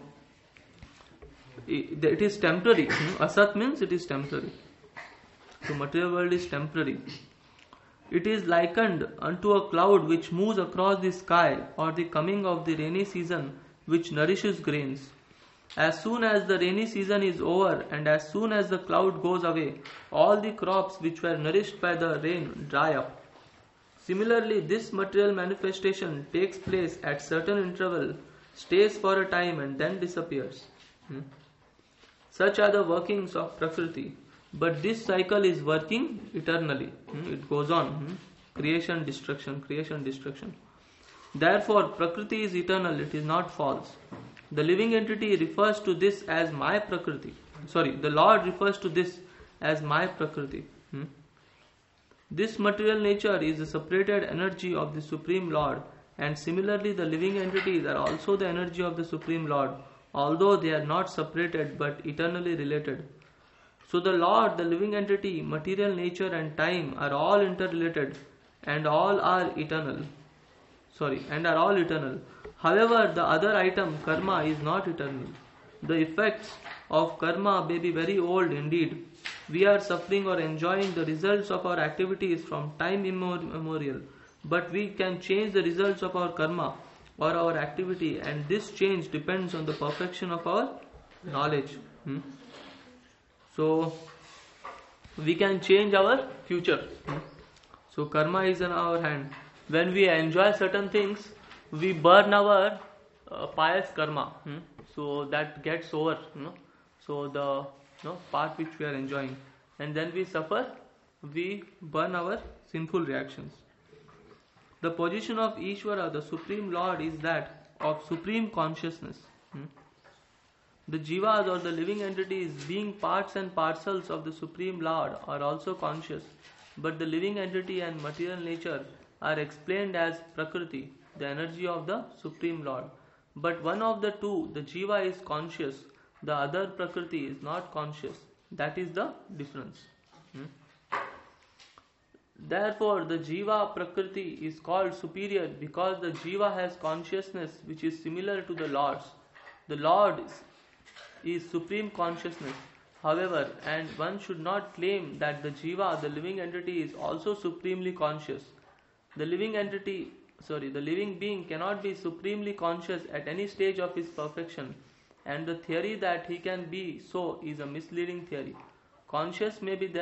it is temporary. Asat means it is temporary. So material world is temporary. It is likened unto a cloud which moves across the sky, or the coming of the rainy season which nourishes grains. As soon as the rainy season is over and as soon as the cloud goes away, all the crops which were nourished by the rain dry up. Similarly, this material manifestation takes place at certain interval, stays for a time and then disappears. Such are the workings of Prakriti. But this cycle is working eternally. It goes on. Creation, destruction, creation, destruction. Therefore, Prakriti is eternal. It is not false. The living entity refers to this as my Prakriti. The Lord refers to this as my Prakriti. This material nature is the separated energy of the Supreme Lord, and similarly the living entities are also the energy of the Supreme Lord, although they are not separated but eternally related. So the Lord, the living entity, material nature and time are all interrelated and all are eternal. However, the other item, karma, is not eternal. The effects of karma may be very old indeed. We are suffering or enjoying the results of our activities from time immemorial, but we can change the results of our karma or our activity, and this change depends on the perfection of our knowledge. So we can change our future. So karma is in our hand. When we enjoy certain things, we burn our pious karma, so that gets over, so the part which we are enjoying, and then we suffer, we burn our sinful reactions. The position of Ishvara, the Supreme Lord, is that of supreme consciousness. The jivas or the living entities, being parts and parcels of the Supreme Lord, are also conscious, but the living entity and material nature are explained as Prakriti, the energy of the Supreme Lord. But one of the two, the jiva, is conscious, the other Prakriti is not conscious. That is the difference. Therefore, the jiva Prakriti is called superior because the jiva has consciousness which is similar to the Lord's. The Lord is supreme consciousness, however, and one should not claim that the jiva, the living entity, is also supremely conscious. The living being cannot be supremely conscious at any stage of his perfection, and the theory that he can be so is a misleading theory. Conscious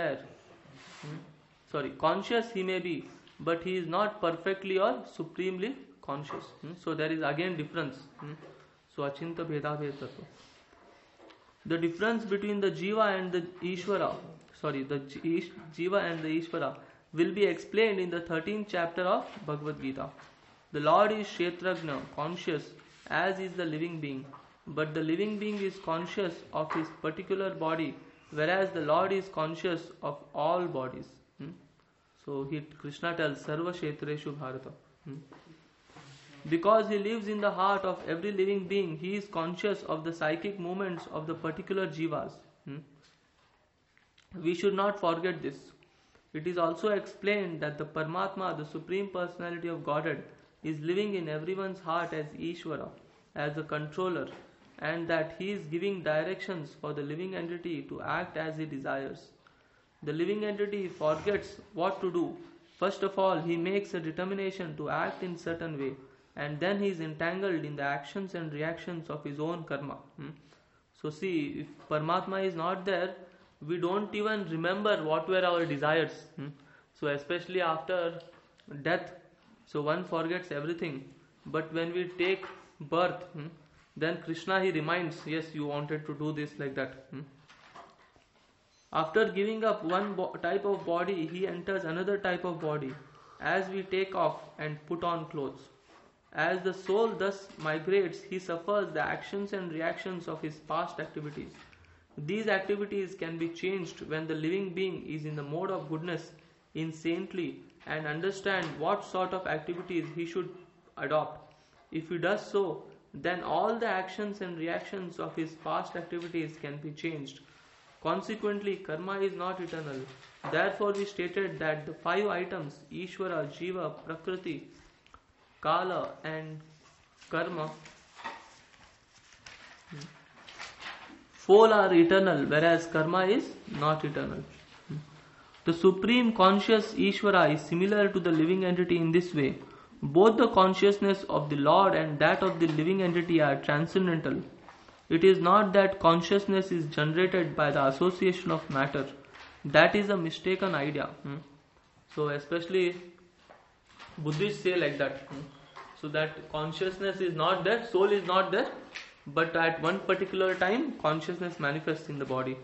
he may be, but he is not perfectly or supremely conscious. So there is again difference. So achinta bheda bheda. The difference between the jiva and the Ishvara, jiva and the Ishvara will be explained in the 13th chapter of Bhagavad Gita. The Lord is Kshetrajna, conscious, as is the living being, but the living being is conscious of his particular body, whereas the Lord is conscious of all bodies. So Krishna tells Sarva Kshetreshu Bharata. Because he lives in the heart of every living being, he is conscious of the psychic movements of the particular jivas. We should not forget this. It is also explained that the Paramatma, the Supreme Personality of Godhead, is living in everyone's heart as Ishvara, as a controller, and that he is giving directions for the living entity to act as he desires. The living entity forgets what to do. First of all, he makes a determination to act in certain way, and then he is entangled in the actions and reactions of his own karma. So see, if Paramatma is not there, we don't even remember what were our desires. So especially after death, so one forgets everything. But when we take birth, then Krishna, he reminds, yes, you wanted to do this, like that. After giving up one type of body, he enters another type of body, as we take off and put on clothes. As the soul thus migrates, he suffers the actions and reactions of his past activities. These activities can be changed when the living being is in the mode of goodness, in saintly, and understand what sort of activities he should adopt. If he does so, then all the actions and reactions of his past activities can be changed. Consequently, karma is not eternal. Therefore, we stated that the 5 items, Ishvara, Jiva, Prakriti, Kala and Karma, 4 are eternal, whereas karma is not eternal. The supreme conscious Ishvara is similar to the living entity in this way. Both the consciousness of the Lord and that of the living entity are transcendental. It is not that consciousness is generated by the association of matter. That is a mistaken idea. So especially Buddhists say like that. So that consciousness is not there, soul is not there, but at one particular time consciousness manifests in the body.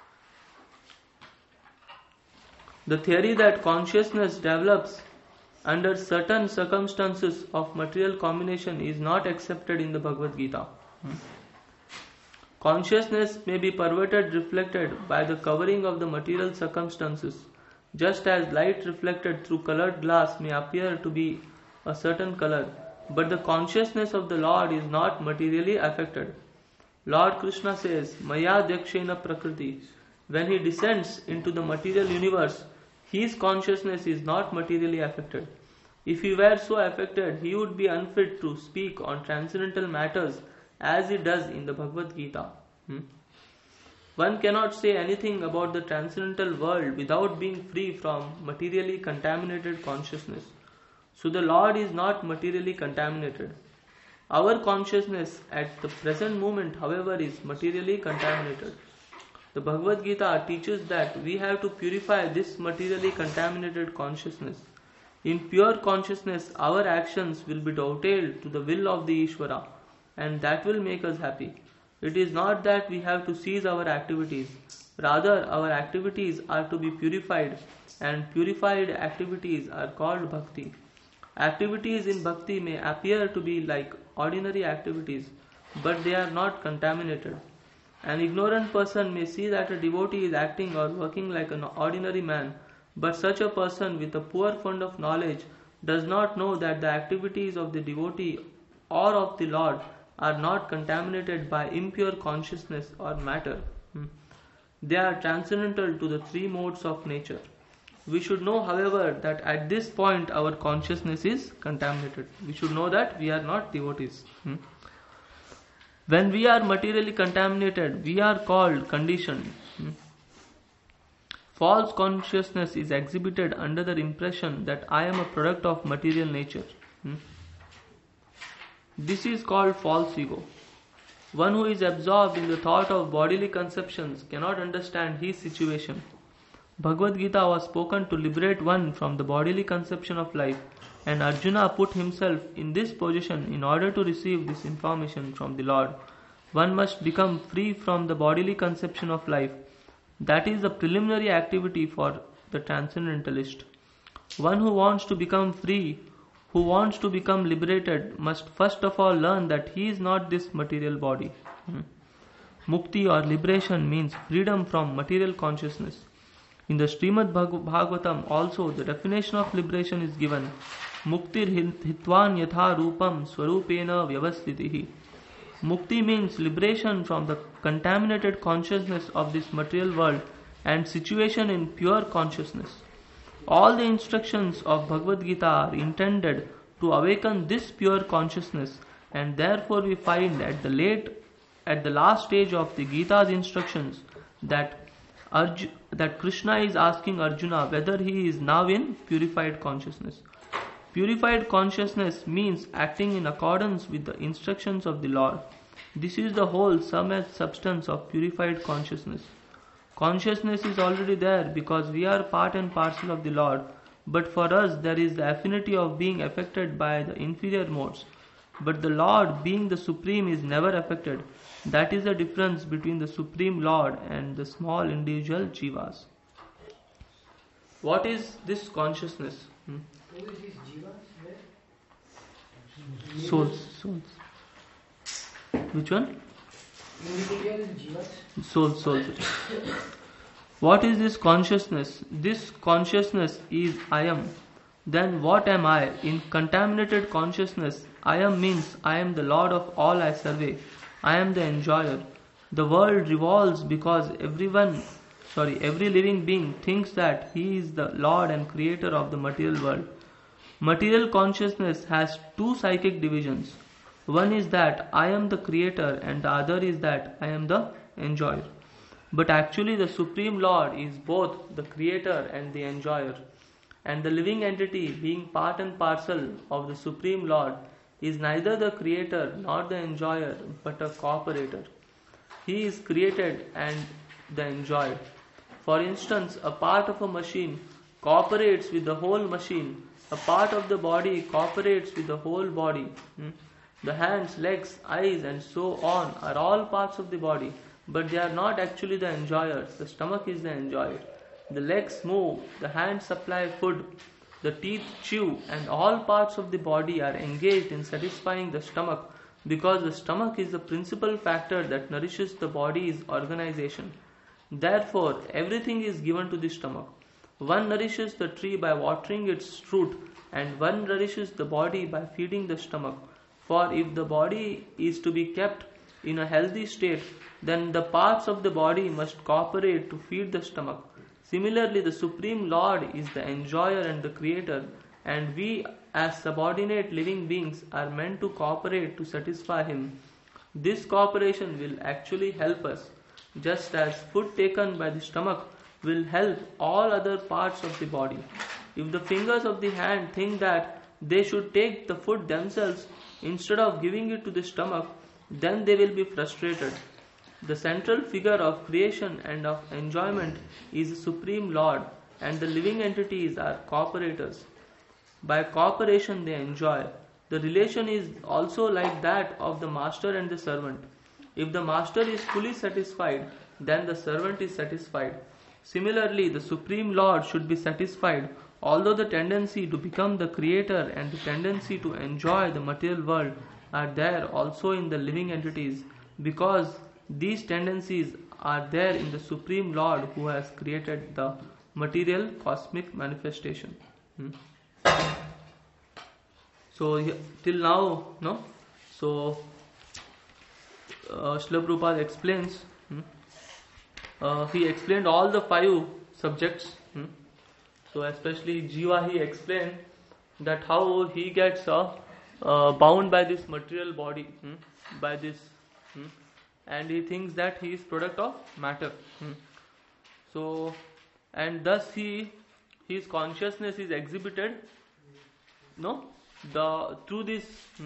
The theory that consciousness develops under certain circumstances of material combination is not accepted in the Bhagavad Gita. Consciousness may be perverted, reflected by the covering of the material circumstances, just as light reflected through colored glass may appear to be a certain color, but the consciousness of the Lord is not materially affected. Lord Krishna says, Maya Dyakshena Prakriti. When he descends into the material universe, his consciousness is not materially affected. If he were so affected, he would be unfit to speak on transcendental matters as he does in the Bhagavad Gita. One cannot say anything about the transcendental world without being free from materially contaminated consciousness. So the Lord is not materially contaminated. Our consciousness at the present moment, however, is materially contaminated. The Bhagavad Gita teaches that we have to purify this materially contaminated consciousness. In pure consciousness, our actions will be dovetailed to the will of the Ishvara, and that will make us happy. It is not that we have to cease our activities, rather, our activities are to be purified, and purified activities are called bhakti. Activities in bhakti may appear to be like ordinary activities, but they are not contaminated. An ignorant person may see that a devotee is acting or working like an ordinary man, but such a person with a poor fund of knowledge does not know that the activities of the devotee or of the Lord are not contaminated by impure consciousness or matter. They are transcendental to the three modes of nature. We should know, however, that at this point our consciousness is contaminated. We should know that we are not devotees. When we are materially contaminated, we are called conditioned. False consciousness is exhibited under the impression that I am a product of material nature. This is called false ego. One who is absorbed in the thought of bodily conceptions cannot understand his situation. Bhagavad Gita was spoken to liberate one from the bodily conception of life, and Arjuna put himself in this position in order to receive this information from the Lord. One must become free from the bodily conception of life. That is the preliminary activity for the transcendentalist. One who wants to become free, who wants to become liberated, must first of all learn that he is not this material body. Mukti or liberation means freedom from material consciousness. In the Srimad Bhagavatam also the definition of liberation is given. Muktir hitvan yatha rupam swarupena vyavastitihi. Mukti means liberation from the contaminated consciousness of this material world and situation in pure consciousness. All the instructions of Bhagavad Gita are intended to awaken this pure consciousness, and therefore we find at the last stage of the Gita's instructions that Krishna is asking Arjuna whether he is now in purified consciousness. Purified consciousness means acting in accordance with the instructions of the Lord. This is the whole sum and substance of purified consciousness. Consciousness is already there because we are part and parcel of the Lord, but for us there is the affinity of being affected by the inferior modes. But the Lord, being the Supreme, is never affected. That is the difference between the Supreme Lord and the small individual jivas. What is this consciousnness? Souls. Which one? Souls. What is this consciousness? This consciousness is I am. Then what am I? In contaminated consciousness, I am means I am the Lord of all I survey. I am the enjoyer. The world revolves because every living being thinks that he is the Lord and creator of the material world. Material consciousness has two psychic divisions. One is that I am the creator and the other is that I am the enjoyer. But actually the Supreme Lord is both the creator and the enjoyer. And the living entity, being part and parcel of the Supreme Lord, is neither the creator nor the enjoyer but a cooperator. He is created and the enjoyed. For instance, a part of a machine cooperates with the whole machine. A part of the body cooperates with the whole body. The hands, legs, eyes and so on are all parts of the body, but they are not actually the enjoyers. The stomach is the enjoyer. The legs move, the hands supply food, the teeth chew, and all parts of the body are engaged in satisfying the stomach because the stomach is the principal factor that nourishes the body's organization. Therefore, everything is given to the stomach. One nourishes the tree by watering its fruit, and one nourishes the body by feeding the stomach. For if the body is to be kept in a healthy state, then the parts of the body must cooperate to feed the stomach. Similarly, the Supreme Lord is the enjoyer and the creator, and we as subordinate living beings are meant to cooperate to satisfy him. This cooperation will actually help us, just as food taken by the stomach will help all other parts of the body. If the fingers of the hand think that they should take the food themselves instead of giving it to the stomach, then they will be frustrated. The central figure of creation and of enjoyment is the Supreme Lord, and the living entities are cooperators. By cooperation they enjoy. The relation is also like that of the master and the servant. If the master is fully satisfied, then the servant is satisfied. Similarly, the Supreme Lord should be satisfied, although the tendency to become the creator and the tendency to enjoy the material world are there also in the living entities, because these tendencies are there in the Supreme Lord who has created the material cosmic manifestation. So till now, no. So Srila Prabhupada explains. He explained all the 5 subjects. So especially Jiva, he explained that how he gets bound by this material body, by this, and he thinks that he is product of matter. So, and thus his consciousness is exhibited, through this,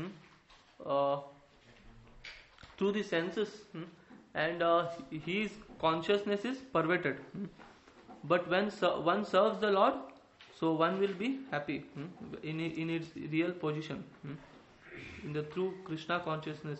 through the senses, and his consciousness is perverted. But when one serves the Lord, so one will be happy in its real position, in the true Krishna consciousness.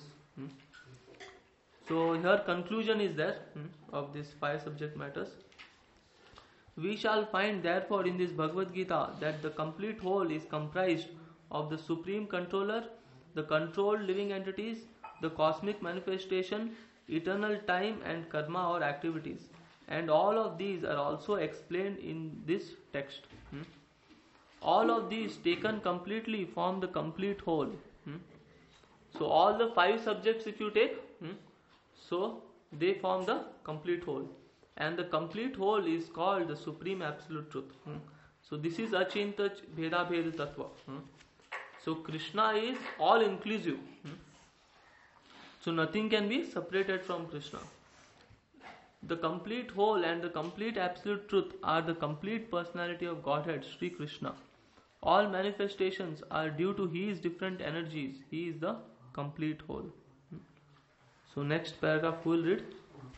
So here conclusion is there of these 5 subject matters. We shall find therefore in this Bhagavad Gita that the complete whole is comprised of the Supreme Controller, the controlled living entities, the cosmic manifestation, eternal time and karma or activities. And all of these are also explained in this text. All of these taken completely form the complete whole. So all the 5 subjects if you take, so they form the complete whole. And the complete whole is called the Supreme Absolute Truth. So this is Achinta Bheda Bheda Tattva. So Krishna is all inclusive. So nothing can be separated from Krishna. The complete whole and the complete absolute truth are the complete personality of Godhead, Sri Krishna. All manifestations are due to His different energies. He is the complete whole. So next paragraph we will read.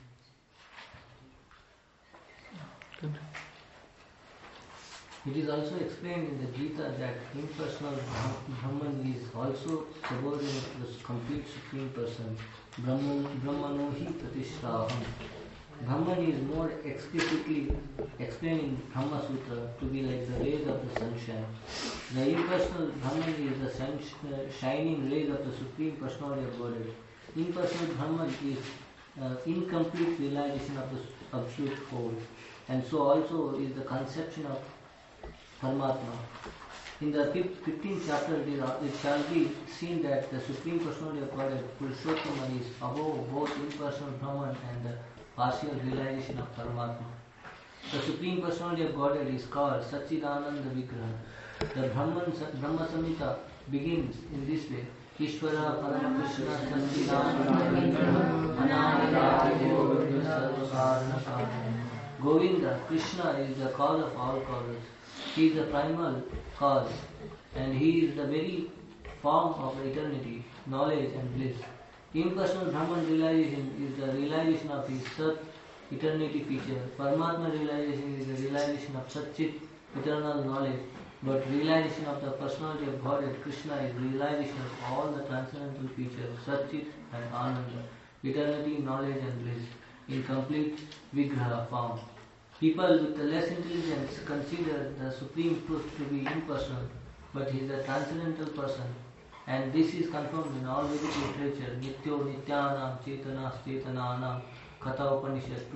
It is also explained in the Gita that impersonal Brahman is also subordinate to the complete Supreme Person. Brahmano hi pratishtaham. Brahman is more explicitly explained in Brahma Sutra to be like the rays of the sunshine. The impersonal Brahman is the shining rays of the Supreme Personality of Godhead. Impersonal Brahman is incomplete realization of the absolute whole, and so also is the conception of Paramatma. In the 15th chapter, it shall be seen that the Supreme Personality of Godhead, Purushottama, is above both impersonal Brahman and the partial realization of Paramatma. The Supreme Personality of Godhead is called Satchidananda Vigraha. The Brahma Samhita begins in this way. Ishvara Param Krishna Satchidananda Vigraha Anahita Sarva. Govinda, Krishna is the cause of all causes. He is the primal cause, and He is the very form of eternity, knowledge and bliss. Impersonal Brahman realization is the realization of His Sat, eternity feature. Paramatma realization is the realization of Satchit, eternal knowledge. But realization of the personality of Godhead, Krishna, is realization of all the transcendental features, Satchit and Ananda, eternity, knowledge and bliss, in complete Vigraha form. People with less intelligence consider the Supreme Truth to be impersonal, but He is a transcendental person, and this is confirmed in all Vedic literature. Nityo Nityanam Chetana Chetananam Katha Upanishad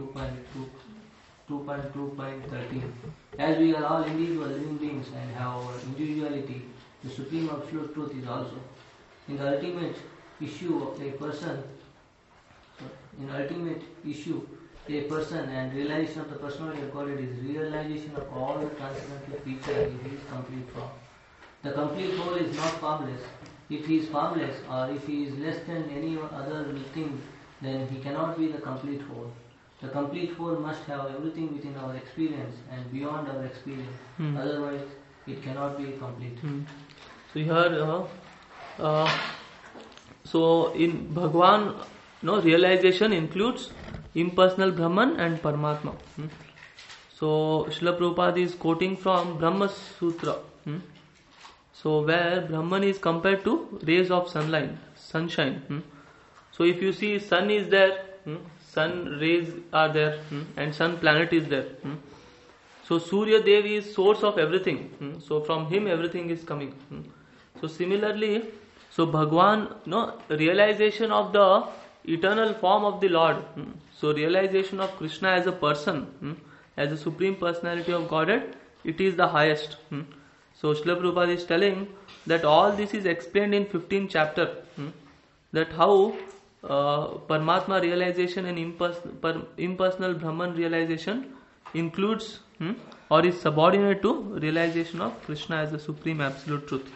2.2.13. As we are all individual living beings and have our individuality, the Supreme Absolute Truth is also. In the ultimate issue, a person and realization of the personality of Godhead is realization of all the transcendental features in His complete form. The complete whole is not formless. If He is formless, or if He is less than any other thing, then He cannot be the complete whole. The complete whole must have everything within our experience and beyond our experience. Otherwise, it cannot be complete. So here, so in Bhagwan, realization includes impersonal Brahman and Paramatma. So Srila Prabhupada is quoting from Brahma Sutra. So where Brahman is compared to rays of sunshine. So if you see sun is there, sun rays are there, and sun planet is there. So Surya Dev is source of everything. So from him everything is coming. So similarly, so Bhagwan, realization of the eternal form of the Lord. So realization of Krishna as a person, as a supreme personality of Godhead, it is the highest. So Srila Prabhupada is telling that all this is explained in 15th chapter. That how Paramatma realization and impersonal Brahman realization includes or is subordinate to realization of Krishna as the supreme absolute truth.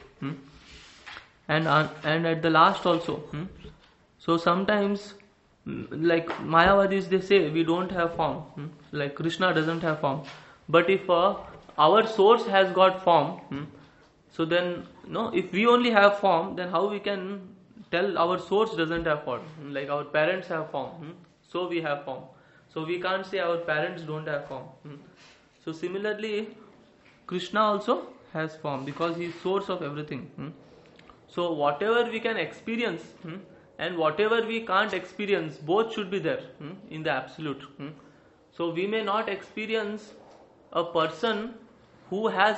And at the last also. So sometimes, like Mayavadis, they say we don't have form. Like Krishna doesn't have form. But if our source has got form, so then if we only have form, then how we can tell our source doesn't have form? Like our parents have form, so we have form. So we can't say our parents don't have form. So similarly, Krishna also has form because he is source of everything. So whatever we can experience and whatever we can't experience, both should be there in the absolute. So we may not experience a person who has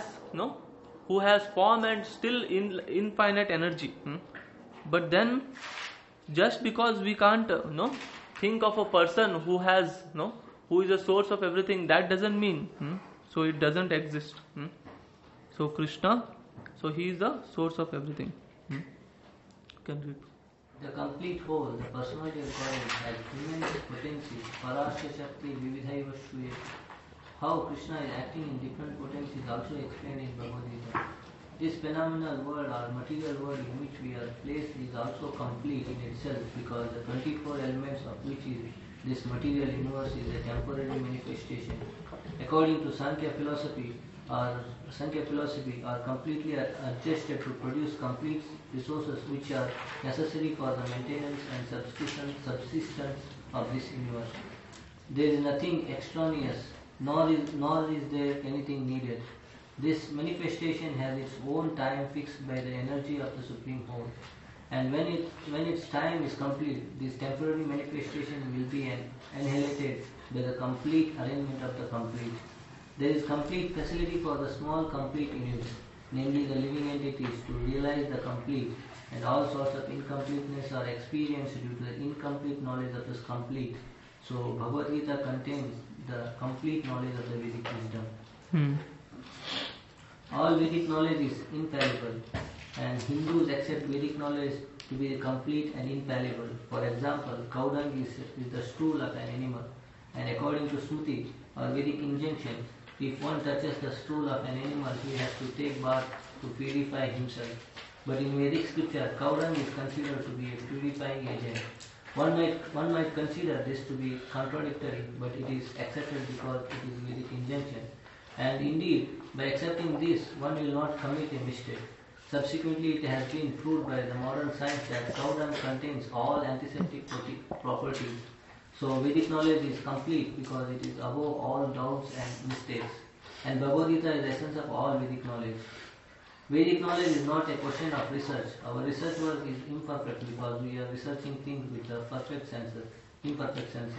form and still infinite energy. But then, just because we can't think of a person who has who is a source of everything, that doesn't mean so it doesn't exist. So Krishna, so he is the source of everything. Can read. The complete whole, the personality of God has immense potency. Parasya Shakti Vividhaiva Shruye. How Krishna is acting in different potencies also explained in Bhagavad Gita. This phenomenal world or material world in which we are placed is also complete in itself because the 24 elements of which is this material universe is a temporary manifestation. According to Sankhya philosophy, are completely adjusted to produce complete resources which are necessary for the maintenance and subsistence of this universe. There is nothing extraneous, nor is there anything needed. This manifestation has its own time fixed by the energy of the Supreme Whole. And when its time is complete, this temporary manifestation will be annihilated by the complete arrangement of the complete. There is complete facility for the small complete units, namely the living entities, to realize the complete, and all sorts of incompleteness are experienced due to the incomplete knowledge of this complete. So Bhagavad Gita contains the complete knowledge of the Vedic wisdom. All Vedic knowledge is infallible, and Hindus accept Vedic knowledge to be complete and infallible. For example, cow dung is the stool of an animal, and according to Smriti or Vedic injunction, if one touches the stool of an animal, he has to take bath to purify himself. But in Vedic scripture, cow dung is considered to be a purifying agent. One might consider this to be contradictory, but it is accepted because it is Vedic injunction. And indeed, by accepting this, one will not commit a mistake. Subsequently, it has been proved by the modern science that cow dung contains all antiseptic properties. So Vedic knowledge is complete because it is above all doubts and mistakes. And Bhagavad Gita is the essence of all Vedic knowledge. Vedic knowledge is not a question of research. Our research work is imperfect because we are researching things with the imperfect senses.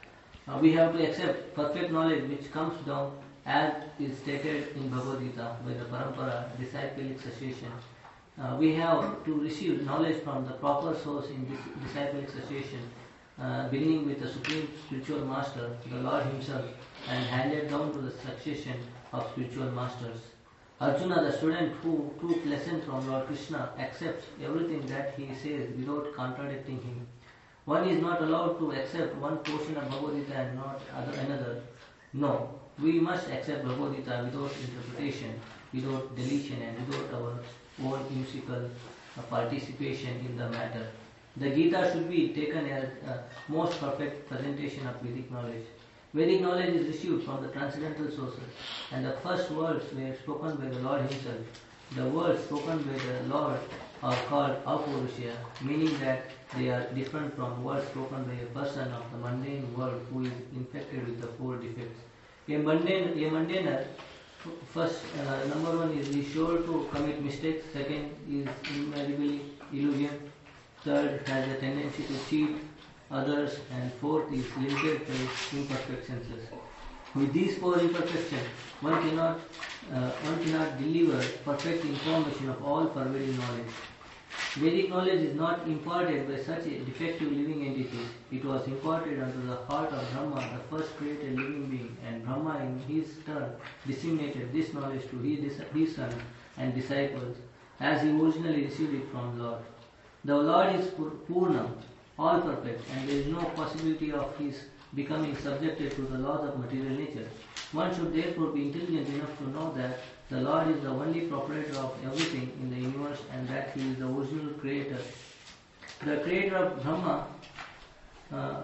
We have to accept perfect knowledge which comes down as is stated in Bhagavad Gita by the Parampara, disciplic succession. We have to receive knowledge from the proper source in this disciplic succession, beginning with the Supreme Spiritual Master, the Lord Himself, and handed down to the succession of spiritual masters. Arjuna, the student who took lessons from Lord Krishna, accepts everything that he says without contradicting him. One is not allowed to accept one portion of Bhagavad Gita and not another. No, we must accept Bhagavad Gita without interpretation, without deletion, and without our own whimsical participation in the matter. The Gita should be taken as a most perfect presentation of Vedic knowledge. Vedic knowledge is received from the transcendental sources, and the first words were spoken by the Lord Himself. The words spoken by the Lord are called Apurusha, meaning that they are different from words spoken by a person of the mundane world who is infected with the four defects. A mundaner, first number one is he is sure to commit mistakes. Second, is invariably illusion. Third, has a tendency to cheat others. And fourth, is limited by imperfect senses. With these four imperfections, one cannot deliver perfect information of all pervading knowledge. Vedic knowledge is not imparted by such a defective living entities. It was imparted unto the heart of Brahma, the first created living being, and Brahma in his turn disseminated this knowledge to his son and disciples as he originally received it from Lord. The Lord is Purnam, all perfect, and there is no possibility of his becoming subjected to the laws of material nature. One should therefore be intelligent enough to know that the Lord is the only proprietor of everything in the universe and that he is the original creator. The creator of Brahma, of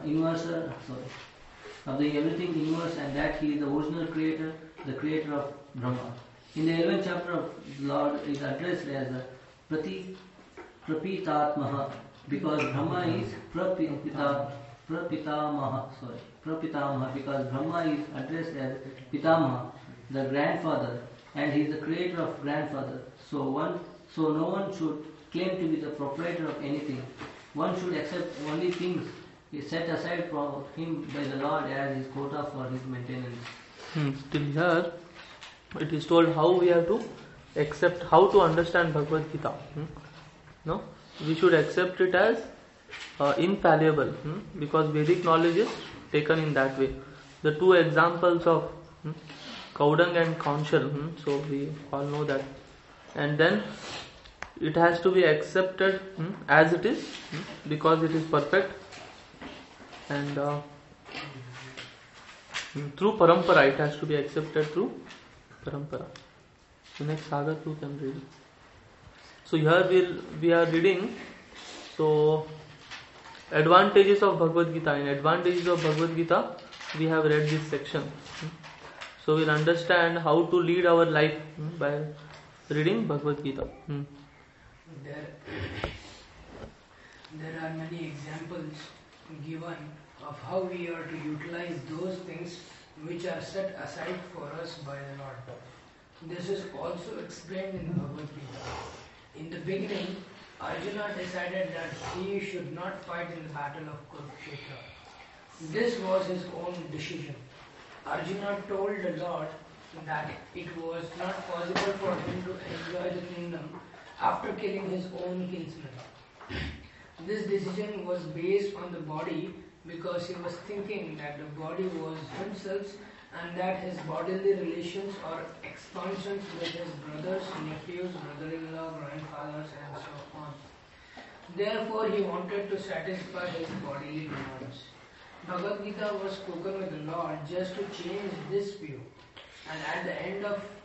the everything universe, and that he is the original creator, the creator of Brahma. In the 11th chapter of Lord is addressed as Prapitatmaha, because Brahma is Prapitamaha, because Brahma is addressed as Pitamaha, the grandfather, and he is the creator of grandfather. So no one should claim to be the proprietor of anything. One should accept only things set aside for him by the Lord as his quota for his maintenance. Till here, it is told how we have to accept, how to understand Bhagavad Gita. No, we should accept it as infallible, because Vedic knowledge is taken in that way. The two examples of Kaudang and Kaunshal, so we all know that, and then it has to be accepted as it is, because it is perfect, and through parampara it has to be accepted through parampara. So next Sagar you can read. So here we are reading. So advantages of Bhagavad Gita. In advantages of Bhagavad Gita, we have read this section. So we'll understand how to lead our life by reading Bhagavad Gita. There are many examples given of how we are to utilize those things which are set aside for us by the Lord. This is also explained in Bhagavad Gita. In the beginning, Arjuna decided that he should not fight in the battle of Kurukshetra. This was his own decision. Arjuna told the Lord that it was not possible for him to enjoy the kingdom after killing his own kinsman. This decision was based on the body because he was thinking that the body was himself and that his bodily relations or expansions with his brothers, nephews, brother-in-law, grandfathers and so on. Therefore he wanted to satisfy his bodily demands. Bhagavad Gita was spoken with the Lord just to change this view. And at the end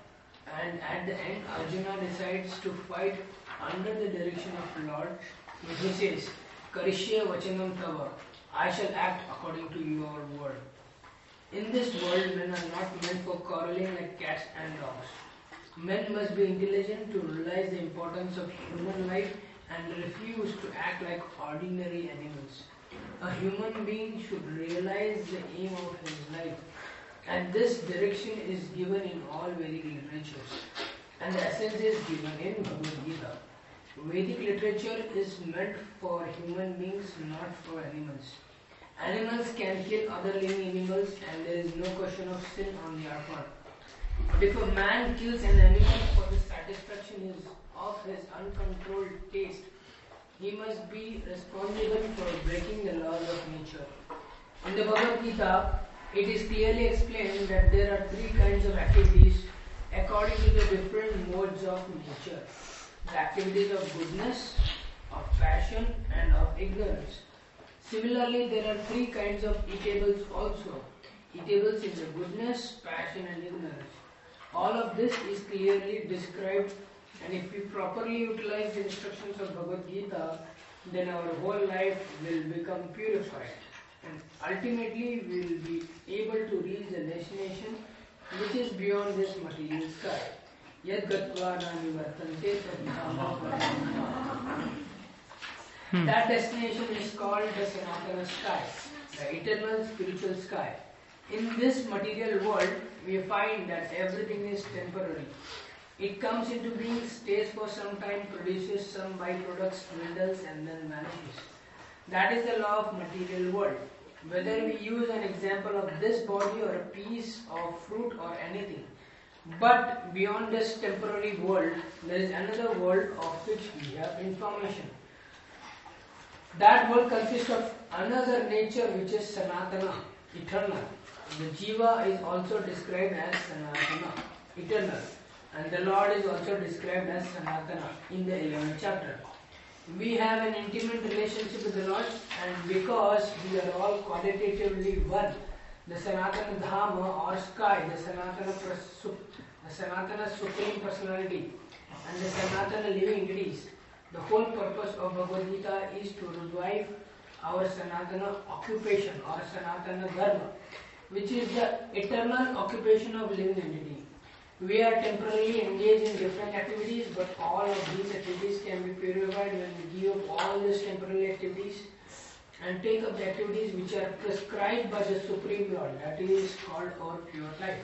Arjuna decides to fight under the direction of Lord. He says, Karishya Vachanam Tava, I shall act according to your word. In this world, men are not meant for quarreling like cats and dogs. Men must be intelligent to realize the importance of human life and refuse to act like ordinary animals. A human being should realize the aim of his life, and this direction is given in all Vedic literatures, and the essence is given in Bhagavad Gita. Vedic literature is meant for human beings, not for animals. Animals can kill other living animals, and there is no question of sin on their part. But if a man kills an animal for the satisfaction of his uncontrolled taste, he must be responsible for breaking the laws of nature. In the Bhagavad Gita, it is clearly explained that there are three kinds of activities according to the different modes of nature. The activities of goodness, of passion, and of ignorance. Similarly, there are three kinds of eatables also. Eatables in the goodness, passion, and ignorance. All of this is clearly described, and if we properly utilize the instructions of Bhagavad Gita, then our whole life will become purified, and ultimately we will be able to reach the destination which is beyond this material sky. Yad gatva na nivartante That destination is called the Sanatana sky, the eternal spiritual sky. In this material world, we find that everything is temporary. It comes into being, stays for some time, produces some byproducts, dwindles, and then vanishes. That is the law of material world. Whether we use an example of this body or a piece of fruit or anything. But beyond this temporary world, there is another world of which we have information. That world consists of another nature which is Sanatana, eternal. The Jiva is also described as Sanatana, eternal. And the Lord is also described as Sanatana in the 11th chapter. We have an intimate relationship with the Lord, and because we are all qualitatively one, the Sanatana Dhamma or sky, the Sanatana Supreme Personality, and the Sanatana living entities, the whole purpose of Bhagavad Gita is to revive our Sanatana occupation or Sanatana Dharma, which is the eternal occupation of living entity. We are temporarily engaged in different activities, but all of these activities can be purified when we give up all these temporary activities and take up the activities which are prescribed by the Supreme Lord, that is called our pure life.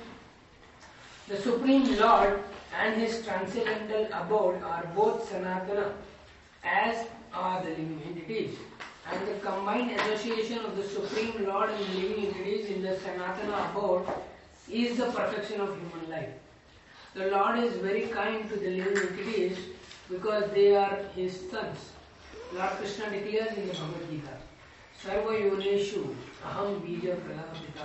The Supreme Lord and His transcendental abode are both Sanatana, as are the living entities. And the combined association of the Supreme Lord and the living entities in the Sanatana abode is the perfection of human life. The Lord is very kind to the living entities because they are His sons. Lord Krishna declares in the Bhagavad Gita, Sarva Yoneshu Aham Bija Pradapita.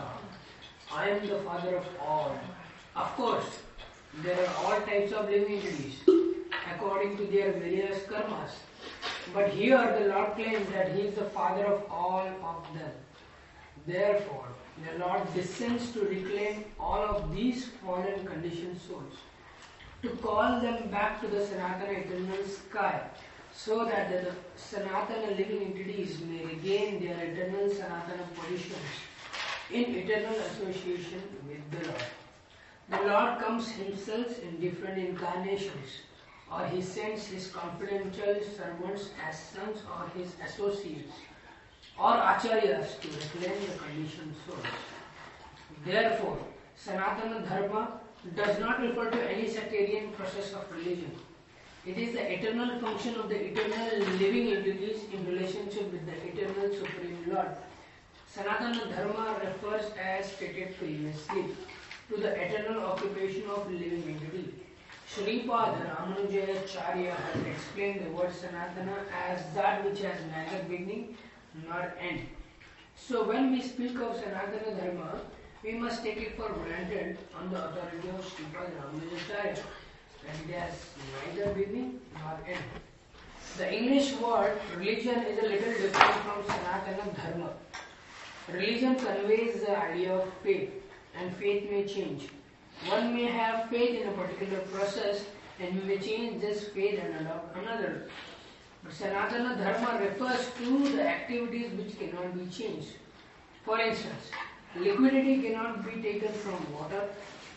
I am the father of all. Of course, there are all types of living entities according to their various karmas. But here the Lord claims that He is the father of all of them. Therefore, the Lord descends to reclaim all of these fallen conditioned souls, to call them back to the Sanatana eternal sky, so that the Sanatana living entities may regain their eternal Sanatana positions in eternal association with the Lord. The Lord comes Himself in different incarnations, or He sends His confidential servants as sons or His associates, or acharyas to reclaim the conditioned souls. Therefore, Sanatana Dharma does not refer to any sectarian process of religion. It is the eternal function of the eternal living entities in relationship with the eternal Supreme Lord. Sanatana Dharma refers, as stated previously, to the eternal occupation of living entity. Sripada Ramanujayacharya has explained the word Sanatana as that which has neither beginning nor end. So when we speak of Sanatana Dharma, we must take it for granted on the authority of Sripada Ramanujacharya, that it has neither beginning nor end. The English word religion is a little different from Sanatana Dharma. Religion conveys the idea of faith, and faith may change. One may have faith in a particular process, and you may change this faith and adopt another. But Sanatana Dharma refers to the activities which cannot be changed. For instance, liquidity cannot be taken from water,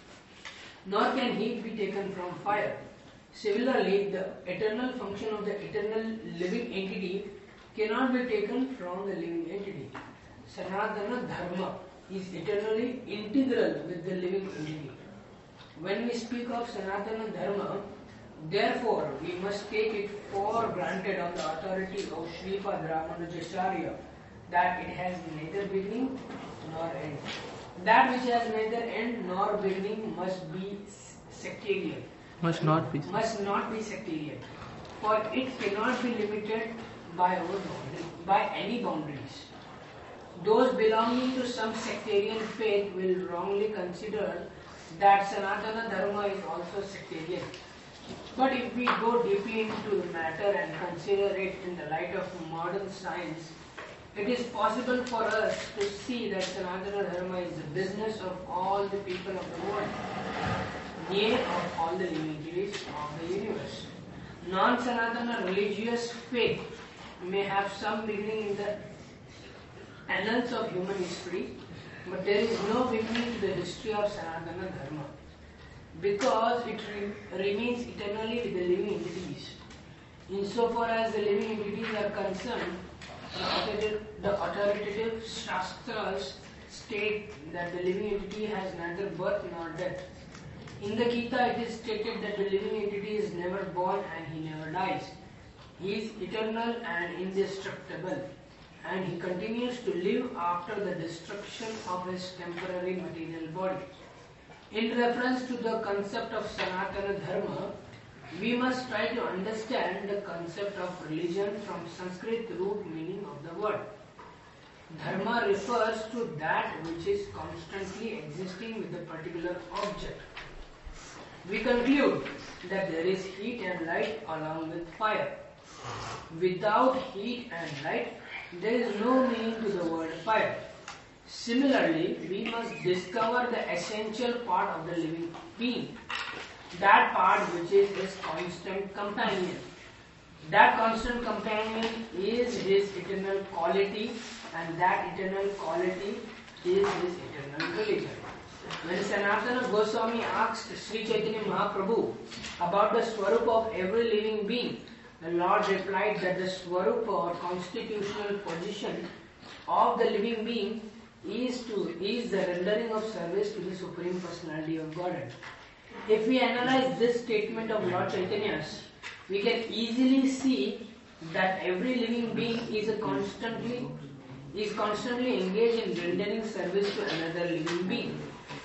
nor can heat be taken from fire. Similarly, the eternal function of the eternal living entity cannot be taken from the living entity. Sanatana Dharma is eternally integral with the living entity. When we speak of Sanatana Dharma, therefore we must take it for granted on the authority of Sripada Ramanujacharya that it has neither beginning nor end. That which has neither end nor beginning must be sectarian. Must not be. Must not be sectarian. For it cannot be limited by any boundaries. Those belonging to some sectarian faith will wrongly consider that Sanatana Dharma is also sectarian. But if we go deeply into the matter and consider it in the light of modern science, it is possible for us to see that Sanatana Dharma is the business of all the people of the world, yea, of all the living entities of the universe. Non-Sanatana religious faith may have some beginning in the annals of human history, but there is no beginning to the history of Sanatana Dharma, because it remains eternally with the living entities. Insofar as the living entities are concerned, the authoritative Shastras state that the living entity has neither birth nor death. In the Gita, it is stated that the living entity is never born and he never dies. He is eternal and indestructible, and he continues to live after the destruction of his temporary material body. In reference to the concept of Sanatana Dharma, we must try to understand the concept of religion from Sanskrit root meaning of the word. Dharma refers to that which is constantly existing with a particular object. We conclude that there is heat and light along with fire. Without heat and light, there is no meaning to the word fire. Similarly, we must discover the essential part of the living being, that part which is his constant companion. That constant companion is his eternal quality, and that eternal quality is his eternal religion. When Sanatana Goswami asked Sri Chaitanya Mahaprabhu about the Swarup of every living being, the Lord replied that the Swarup or constitutional position of the living being is the rendering of service to the Supreme Personality of Godhead. If we analyze this statement of Lord Chaitanya's, we can easily see that every living being is constantly engaged in rendering service to another living being.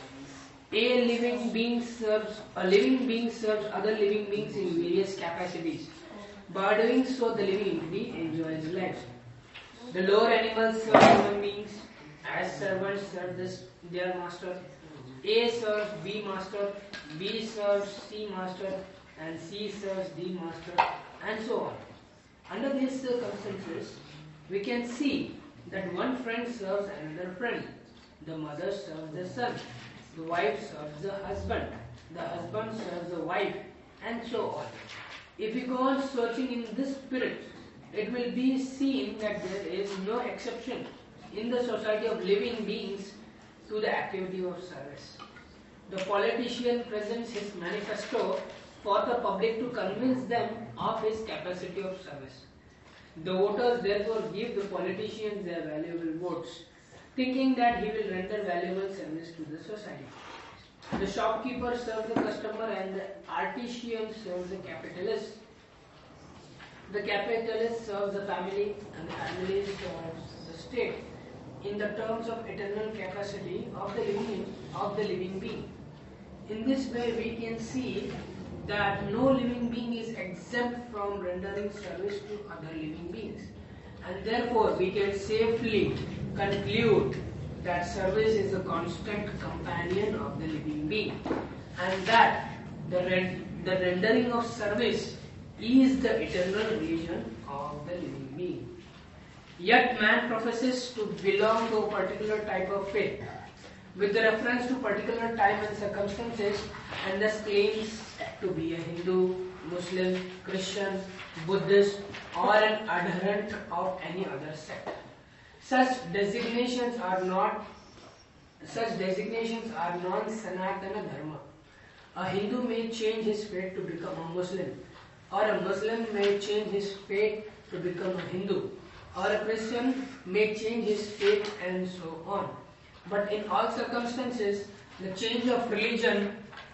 A living being serves other living beings in various capacities. By doing so, the living entity enjoys life. The lower animals serve human beings as servants serve their master. A serves B master, B serves C master, and C serves D master, and so on. Under these circumstances, we can see that one friend serves another friend. The mother serves the son. The wife serves the husband serves the wife, and so on. If we go on searching in this spirit, it will be seen that there is no exception in the society of living beings to the activity of service. The politician presents his manifesto for the public to convince them of his capacity of service. The voters therefore give the politicians their valuable votes, thinking that he will render valuable service to the society. The shopkeeper serves the customer and the artisan serves the capitalist. The capitalist serves the family and the family serves the state in the terms of eternal capacity of the living being. In this way we can see that no living being is exempt from rendering service to other living beings, and therefore we can safely conclude that service is a constant companion of the living being, and that the rendering of service is the eternal religion of the living being. Yet man professes to belong to a particular type of faith with reference to particular time and circumstances, and thus claims to be a Hindu, Muslim, Christian, Buddhist, or an adherent of any other sect. Such designations are non-Sanatana Dharma. A Hindu may change his faith to become a Muslim, or a Muslim may change his faith to become a Hindu, or a Christian may change his faith, and so on. But in all circumstances, the change of religious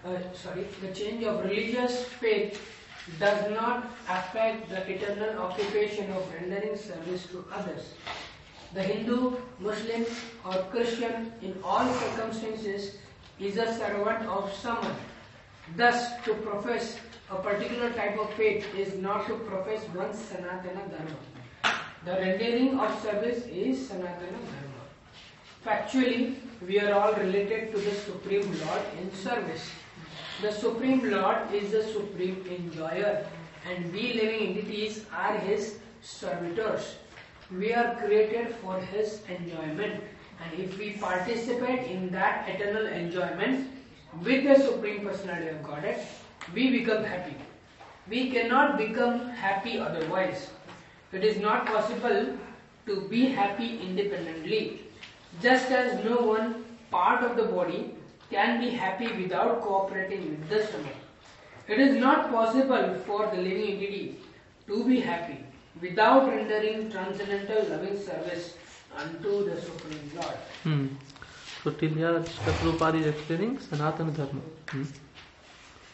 faith does not affect the eternal occupation of rendering service to others. The Hindu, Muslim, or Christian in all circumstances is a servant of someone. Thus, to profess a particular type of faith is not to profess one's Sanatana Dharma. The rendering of service is Sanatana Dharma. Factually, we are all related to the Supreme Lord in service. The Supreme Lord is the Supreme Enjoyer, and we living entities are His servitors. We are created for His enjoyment, and if we participate in that eternal enjoyment with the Supreme Personality of Godhead, we become happy. We cannot become happy otherwise. It is not possible to be happy independently. Just as no one part of the body can be happy without cooperating with the stomach. It is not possible for the living entity to be happy without rendering transcendental loving service unto the Supreme Lord. So till here, Prabhupada is explaining Sanatana Dharma.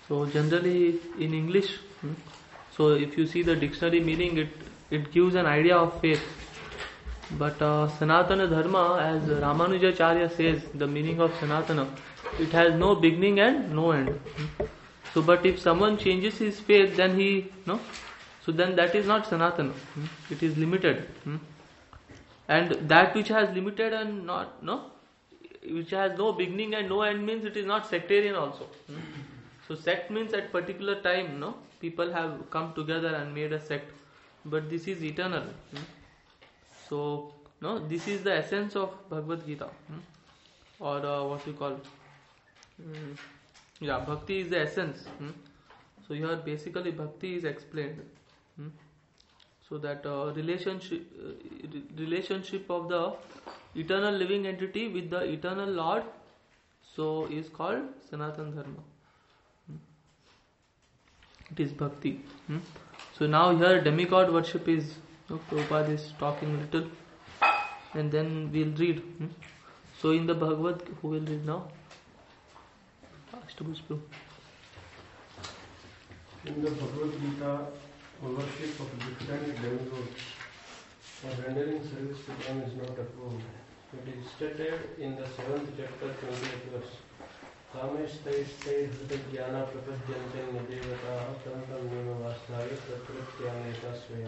So generally in English, so if you see the dictionary meaning, it gives an idea of faith. But Sanatana Dharma, as Ramanujacharya says, the meaning of Sanatana, it has no beginning and no end. So, but if someone changes his faith, then so then that is not Sanatana. It is limited. And that which has limited and which has no beginning and no end means it is not sectarian also. So sect means at particular time, people have come together and made a sect. But this is eternal. So, this is the essence of Bhagavad Gita. Or what you call. Bhakti is the essence. So here basically Bhakti is explained. So that relationship of the eternal living entity with the eternal Lord, so is called Sanatana Dharma. It is Bhakti. So now here demigod worship is, Prabhupada is talking little, and then we'll read. So in the Bhagavad, who will read now? Ashtabhuj Prabhu. In the Bhagavad Gita, worship of different demigods or rendering service to them is not approved. It is stated in the 7th chapter, 20th verse. Kameshtaistai hridajnana prapajyante nidevataha tantam nimavastaya prakrutyaneta svaya.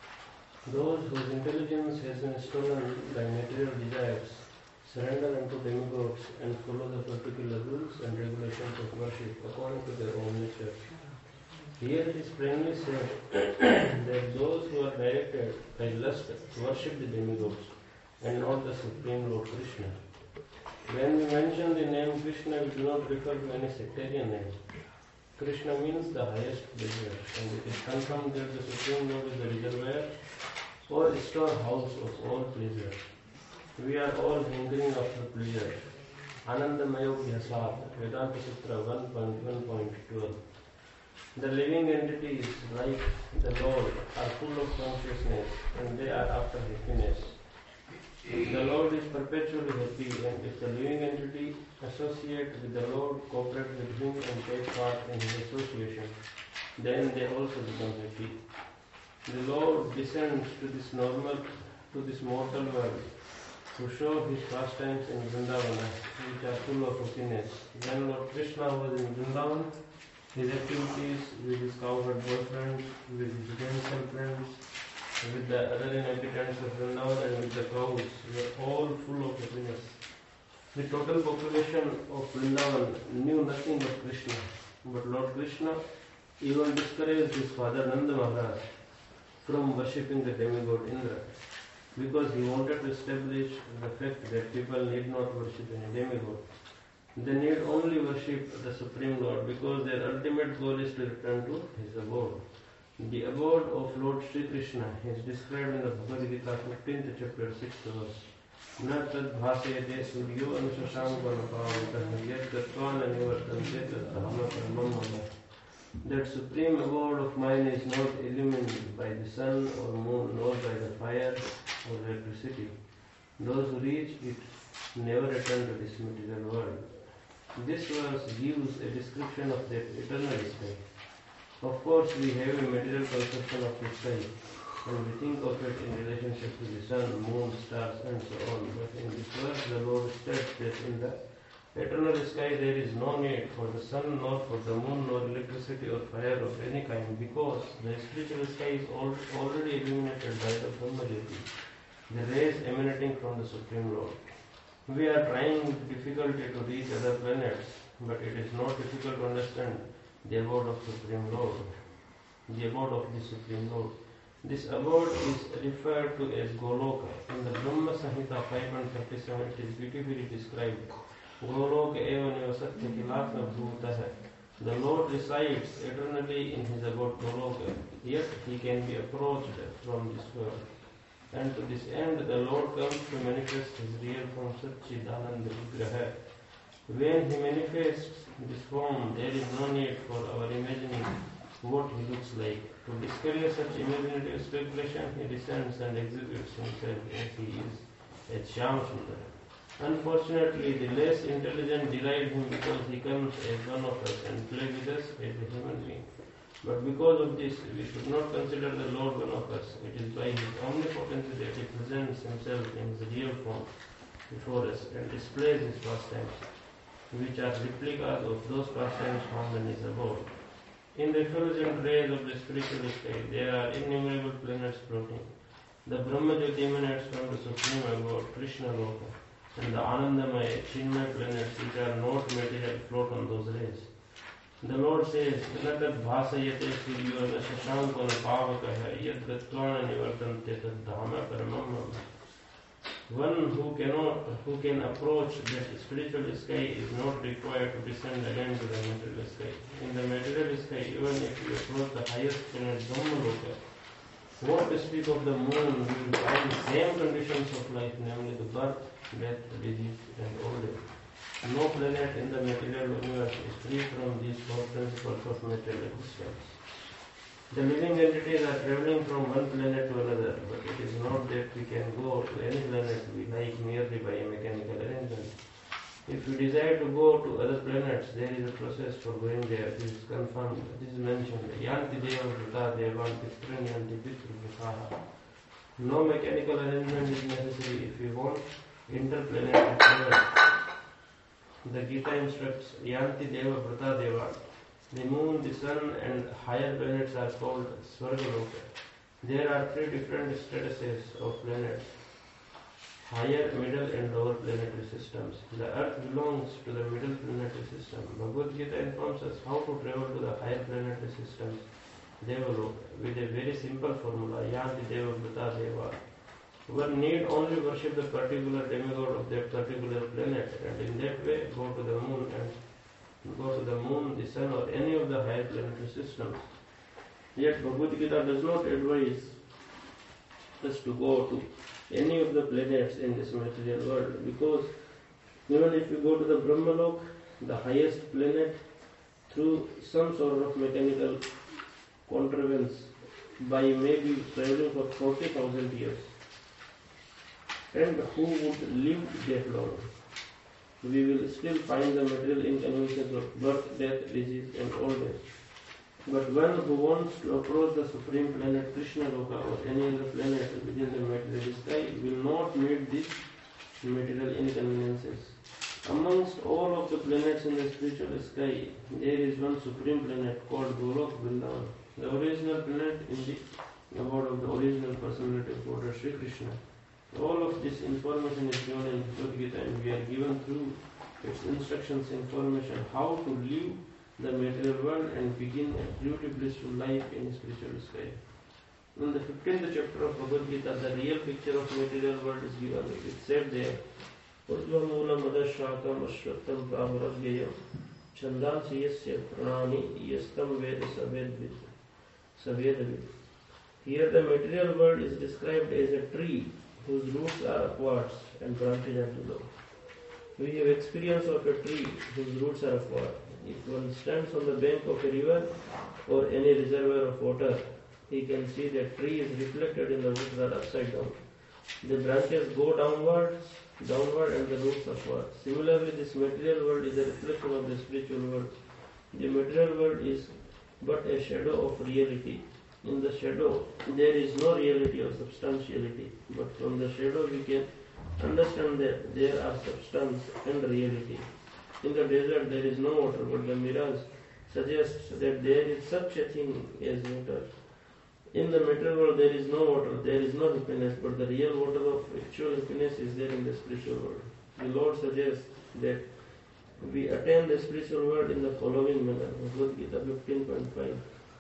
Those whose intelligence has been stolen by material desires surrender unto demigods and follow the particular rules and regulations of worship according to their own nature. Here it is plainly said that those who are directed by lust worship the demigods and not the Supreme Lord Krishna. When we mention the name Krishna, we do not refer to any sectarian name. Krishna means the highest pleasure, and it is confirmed that the Supreme Lord is the reservoir or storehouse of all pleasure. We are all hungering after pleasure. Anandamayogyasat, Vedanta Sutra 1.1.12. The living entities, like the Lord, are full of consciousness and they are after happiness. The Lord is perpetually happy, and if the living entity associate with the Lord, cooperate with Him and take part in His association, then they also become happy. The Lord descends to this mortal world to show His pastimes in Vrindavana, which are full of happiness. When Lord Krishna was in Vrindavan, his activities with his cowherd boyfriends, with his grandson friends, with the other inhabitants of Vrindavan and with the cows were all full of happiness. The total population of Vrindavan knew nothing but Krishna, but Lord Krishna even discouraged his father Nanda Maharaj from worshipping the demigod Indra, because he wanted to establish the fact that people need not worship any demigod. They need only worship the Supreme Lord, because their ultimate goal is to return to His abode. The abode of Lord Sri Krishna is described in the Bhagavad Gita 15th chapter 6th verse. Na tad bhasayate suryo anusasham vanapavitah yad gatvana nivartante tad ahama paramam mama. That supreme abode of mine is not illumined by the sun or moon, nor by the fire or electricity. Those who reach it never return to this material world. This verse gives a description of that eternal sky. Of course, we have a material conception of the sky, and we think of it in relationship to the sun, moon, stars, and so on. But in this verse, the Lord states that in the eternal sky there is no need for the sun, nor for the moon, nor electricity or fire of any kind, because the spiritual sky is already illuminated by the Brahma-Jyoti, the rays emanating from the Supreme Lord. We are trying with difficulty to reach other planets, but it is not difficult to understand the abode of Supreme Lord, the abode of the Supreme Lord. This abode is referred to as Goloka. In the Brahma Samhita 5.37, it is beautifully described. Goloka eva nivasatya kilaka bhutah. The Lord resides eternally in His abode Goloka, yet He can be approached from this world. And to this end, the Lord comes to manifest His real form, Satchidananda Vigraha. When He manifests this form, there is no need for our imagining what He looks like. To discourage such imaginative speculation, He descends and exhibits Himself as He is, as Shyam Sundar. Unfortunately, the less intelligent deride him because he comes as one of us and play with us as a human being. But because of this, we should not consider the Lord one of us. It is by his omnipotence that he presents himself in his real form before us and displays his pastimes, which are replicas of those pastimes found in his abode. In the effulgent rays of the spiritual sky, there are innumerable planets floating. The Brahmajyoti emanates from the Supreme Abode, Krishna Loka, and the Anandamaya, Chinmaya planets, which are not material, float on those rays. The Lord says, Natad bhasayate suryo na shashanko na pavakah yad gatvana nivartante tad dhama paramam. One who can approach that spiritual sky is not required to descend again to the material sky. In the material sky, even if you approach the highest planet Brahmaloka, what to speak of the moon, you will find the same conditions of life, namely the birth, death, disease, and old age. No planet in the material universe is free from these four principles of material existence. The living entities are traveling from one planet to another, but it is not that we can go to any planet we like merely by a mechanical arrangement. If we desire to go to other planets, there is a process for going there. This is confirmed. This is mentioned. Yanti deva vrita devan pitran yanti pitru vritaha. No mechanical arrangement is necessary if we want interplanetary travel. The Gita instructs Yanti deva vrita deva. The moon, the sun, and higher planets are called Svargaloka. There are three different statuses of planets: higher, middle, and lower planetary systems. The Earth belongs to the middle planetary system. Bhagavad Gita informs us how to travel to the higher planetary systems, Devaloka, with a very simple formula: Yanti deva vrita deva. One need only worship the particular demigod of that particular planet, and in that way go to the moon, the sun, or any of the higher planetary systems. Yet Bhagavad Gita does not advise us to go to any of the planets in this material world, because even if you go to the Brahmalok, the highest planet, through some sort of mechanical contrivance, by maybe traveling for 40,000 years, and who would live that long? We will still find the material inconveniences of birth, death, disease, and old age. But one who wants to approach the supreme planet Krishna Loka or any other planet within the material sky will not meet these material inconveniences. Amongst all of the planets in the spiritual sky, there is one supreme planet called Golok Vrindavan, the original planet in the abode of the original personality of Lord Sri Krishna. All of this information is given in Bhagavad Gita, and we are given through its instructions information how to live the material world and begin a truly blissful life in spiritual sky. In the 15th chapter of Bhagavad Gita, the real picture of material world is given. It said there, Urvamulam adashakam ashwatam prahuravyayam chandansi yasya pranani yastam veda savedvid. Here the material world is described as a tree whose roots are upwards and branches are below. We have experience of a tree whose roots are upward. If one stands on the bank of a river or any reservoir of water, he can see that tree is reflected in the roots are upside down. The branches go downward and the roots upward. Similarly, this material world is a reflection of the spiritual world. The material world is but a shadow of reality. In the shadow, there is no reality or substantiality, but from the shadow we can understand that there are substance and reality. In the desert there is no water, but the mirage suggests that there is such a thing as water. In the material world there is no water, there is no happiness, but the real water of actual happiness is there in the spiritual world. The Lord suggests that we attain the spiritual world in the following manner. Bhagavad Gita 15.5.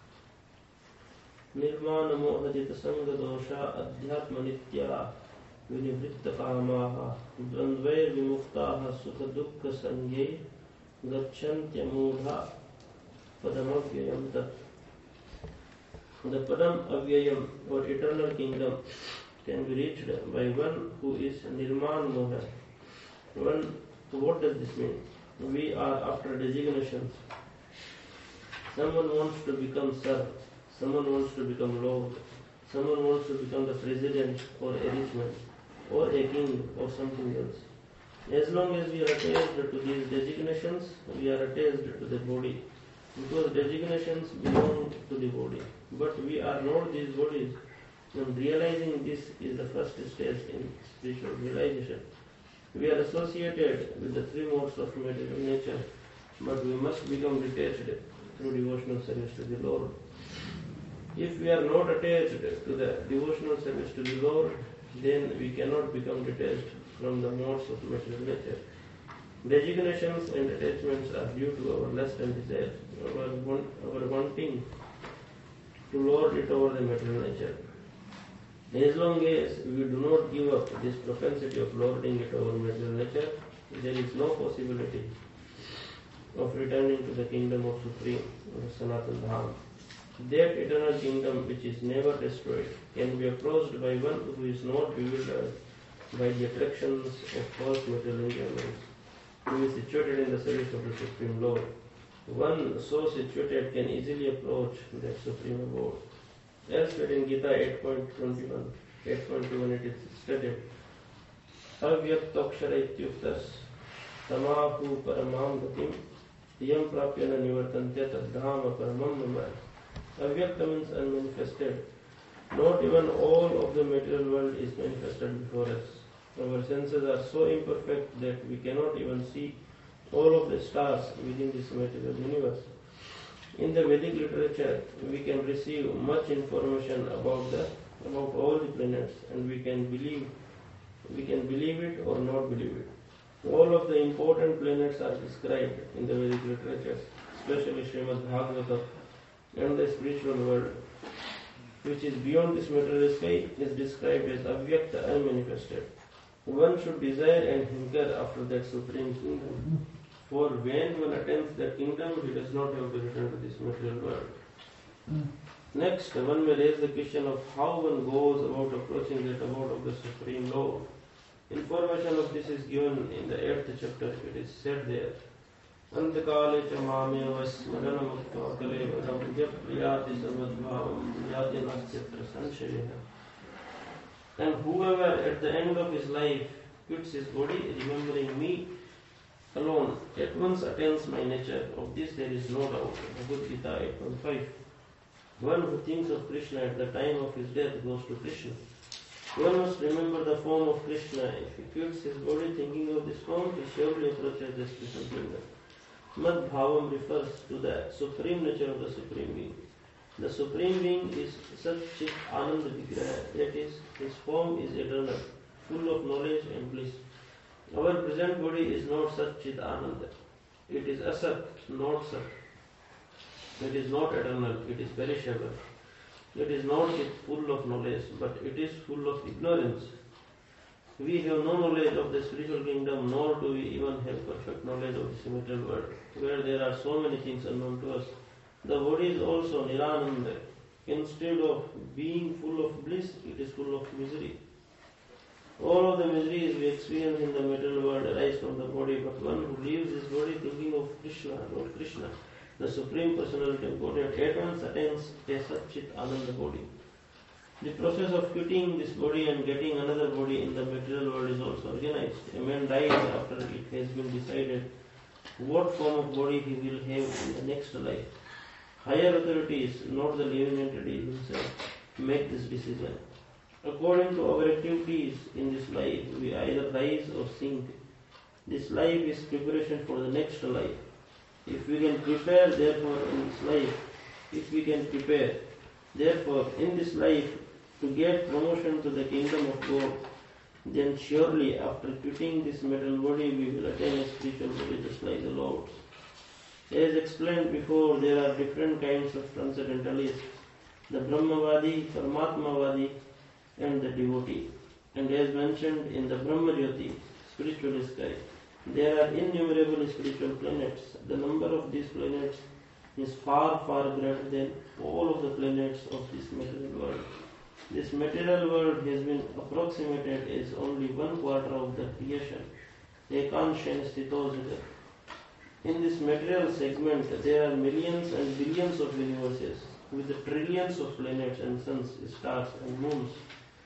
निर्माण मोहजित संग दोषा अध्यात्म नित्या विनिवृत्त कामाः द्वन्द्वैर विमुक्ताः सुख दुःख संज्ञे गच्छन्त्य मूढ़ा पदमव्ययम् तत्. The Padam Avyayam or eternal kingdom can be reached by one who is Nirman Moha. What does this mean? We are after designations. Someone wants to become Sir. Someone wants to become Lord, someone wants to become the president or a rich man or a king or something else. As long as we are attached to these designations, we are attached to the body, because designations belong to the body. But we are not these bodies, and realizing this is the first stage in spiritual realization. We are associated with the three modes of material nature, but we must become detached through devotional service to the Lord. If we are not attached to the devotional service to the Lord, then we cannot become detached from the modes of material nature. Designations and attachments are due to our lust and desire, our wanting to lord it over the material nature. As long as we do not give up this propensity of lording it over material nature, there is no possibility of returning to the kingdom of Supreme, Sanatana Dham. That eternal kingdom which is never destroyed can be approached by one who is not bewildered by the attractions of false material enjoyments, who is situated in the service of the Supreme Lord. One so situated can easily approach that Supreme Abode. Elsewhere in Gita 8.21 it is stated, Avyaktakshara ityuktas tamahu paramam gatim yam prapyana nivartantya tadhama paramam mama. Avyakta means unmanifested. Not even all of the material world is manifested before us. Our senses are so imperfect that we cannot even see all of the stars within this material universe. In the Vedic literature, we can receive much information about all the planets, and we can believe it or not believe it. All of the important planets are described in the Vedic literature, especially Srimad Bhagavatam, and the spiritual world, which is beyond this material sky, is described as avyakta, unmanifested. One should desire and hanker after that supreme kingdom. For when one attains that kingdom, he does not have to return to this material world. Next, one may raise the question of how one goes about approaching that abode of the Supreme Lord. Information of this is given in the 8th chapter. It is said there, Antakale cha mameva smaranamukta kalevadam yapriyati sarvadbhavam yati nastyatra sanshayena. And whoever at the end of his life quits his body, remembering me alone, at once attains my nature. Of this there is no doubt. Bhagavad Gita 8.5. One who thinks of Krishna at the time of his death goes to Krishna. One must remember the form of Krishna. If he quits his body thinking of this form, he surely approaches the spiritual kingdom. Mad Bhavam refers to the supreme nature of the Supreme Being. The Supreme Being is Satchit Ananda Vigraha, that is, his form is eternal, full of knowledge and bliss. Our present body is not Satchit Ananda. It is Asat, not Sat. It is not eternal, it is perishable. It is not full of knowledge, but it is full of ignorance. We have no knowledge of the spiritual kingdom, nor do we even have perfect knowledge of this material world, where there are so many things unknown to us. The body is also Nirananda. Instead of being full of bliss, it is full of misery. All of the miseries we experience in the material world arise from the body, but one who leaves his body thinking of Krishna, Lord Krishna, the Supreme Personality of Godhead, at once attains a Satchit Ananda body. The process of quitting this body and getting another body in the material world is also organized. A man dies after it has been decided what form of body he will have in the next life. Higher authorities, not the living entity himself, make this decision. According to our activities in this life, we either rise or sink. This life is preparation for the next life. If we can prepare, therefore, in this life, to get promotion to the kingdom of God, then surely after quitting this material body, we will attain a spiritual body just like the Lord's. As explained before, there are different kinds of transcendentalists, the Brahmavadi, Paramatmavadi, and the devotee. And as mentioned in the Brahma Jyoti, spiritual sky, there are innumerable spiritual planets. The number of these planets is far, far greater than all of the planets of this material world. This material world has been approximated as only 1/4 of the creation. Ekanshen Sthitosita. In this material segment, there are millions and billions of universes with trillions of planets and suns, stars and moons.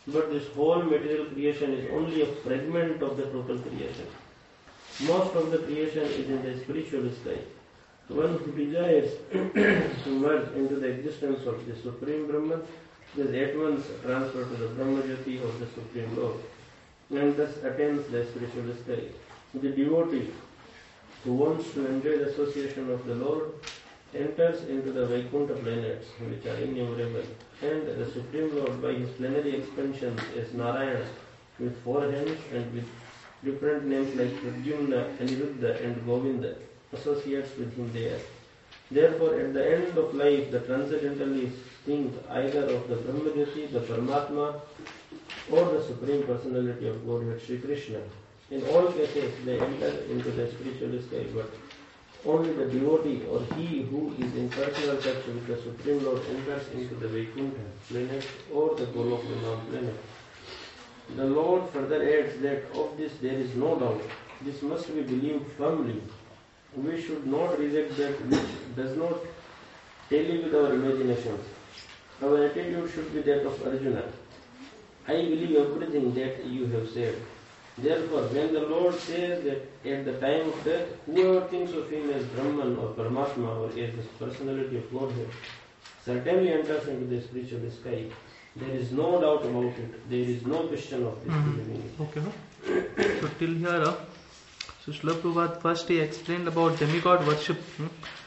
But this whole material creation is only a fragment of the total creation. Most of the creation is in the spiritual sky. One who desires to merge into the existence of the Supreme Brahman is at once transferred to the Brahmajyoti of the Supreme Lord and thus attains the spiritual sky. The devotee who wants to enjoy the association of the Lord enters into the Vaikuntha planets, which are innumerable, and the Supreme Lord, by his plenary expansions as Narayana, with 4 hands and with different names like Pradyumna, Aniruddha and Govinda, associates with him there. Therefore, at the end of life, the transcendentalists think either of the Brahmajyoti, the Paramatma, or the Supreme Personality of Godhead, Sri Krishna. In all cases, they enter into the spiritual sky, but only the devotee or he who is in personal touch with the Supreme Lord enters into the Vaikuntha planet or the Golokvrindavan planet. The Lord further adds that of this there is no doubt. This must be believed firmly. We should not reject that which does not tally with our imaginations. Our attitude should be that of Arjuna. I believe everything that you have said. Therefore, when the Lord says that at the time of death, whoever thinks of him as Brahman or Paramatma or as the personality of Godhead certainly enters into the spiritual sky. There is no doubt about it. There is no question of this believing. Okay. So till here, so Srila Prabhupada first he explained about demigod worship.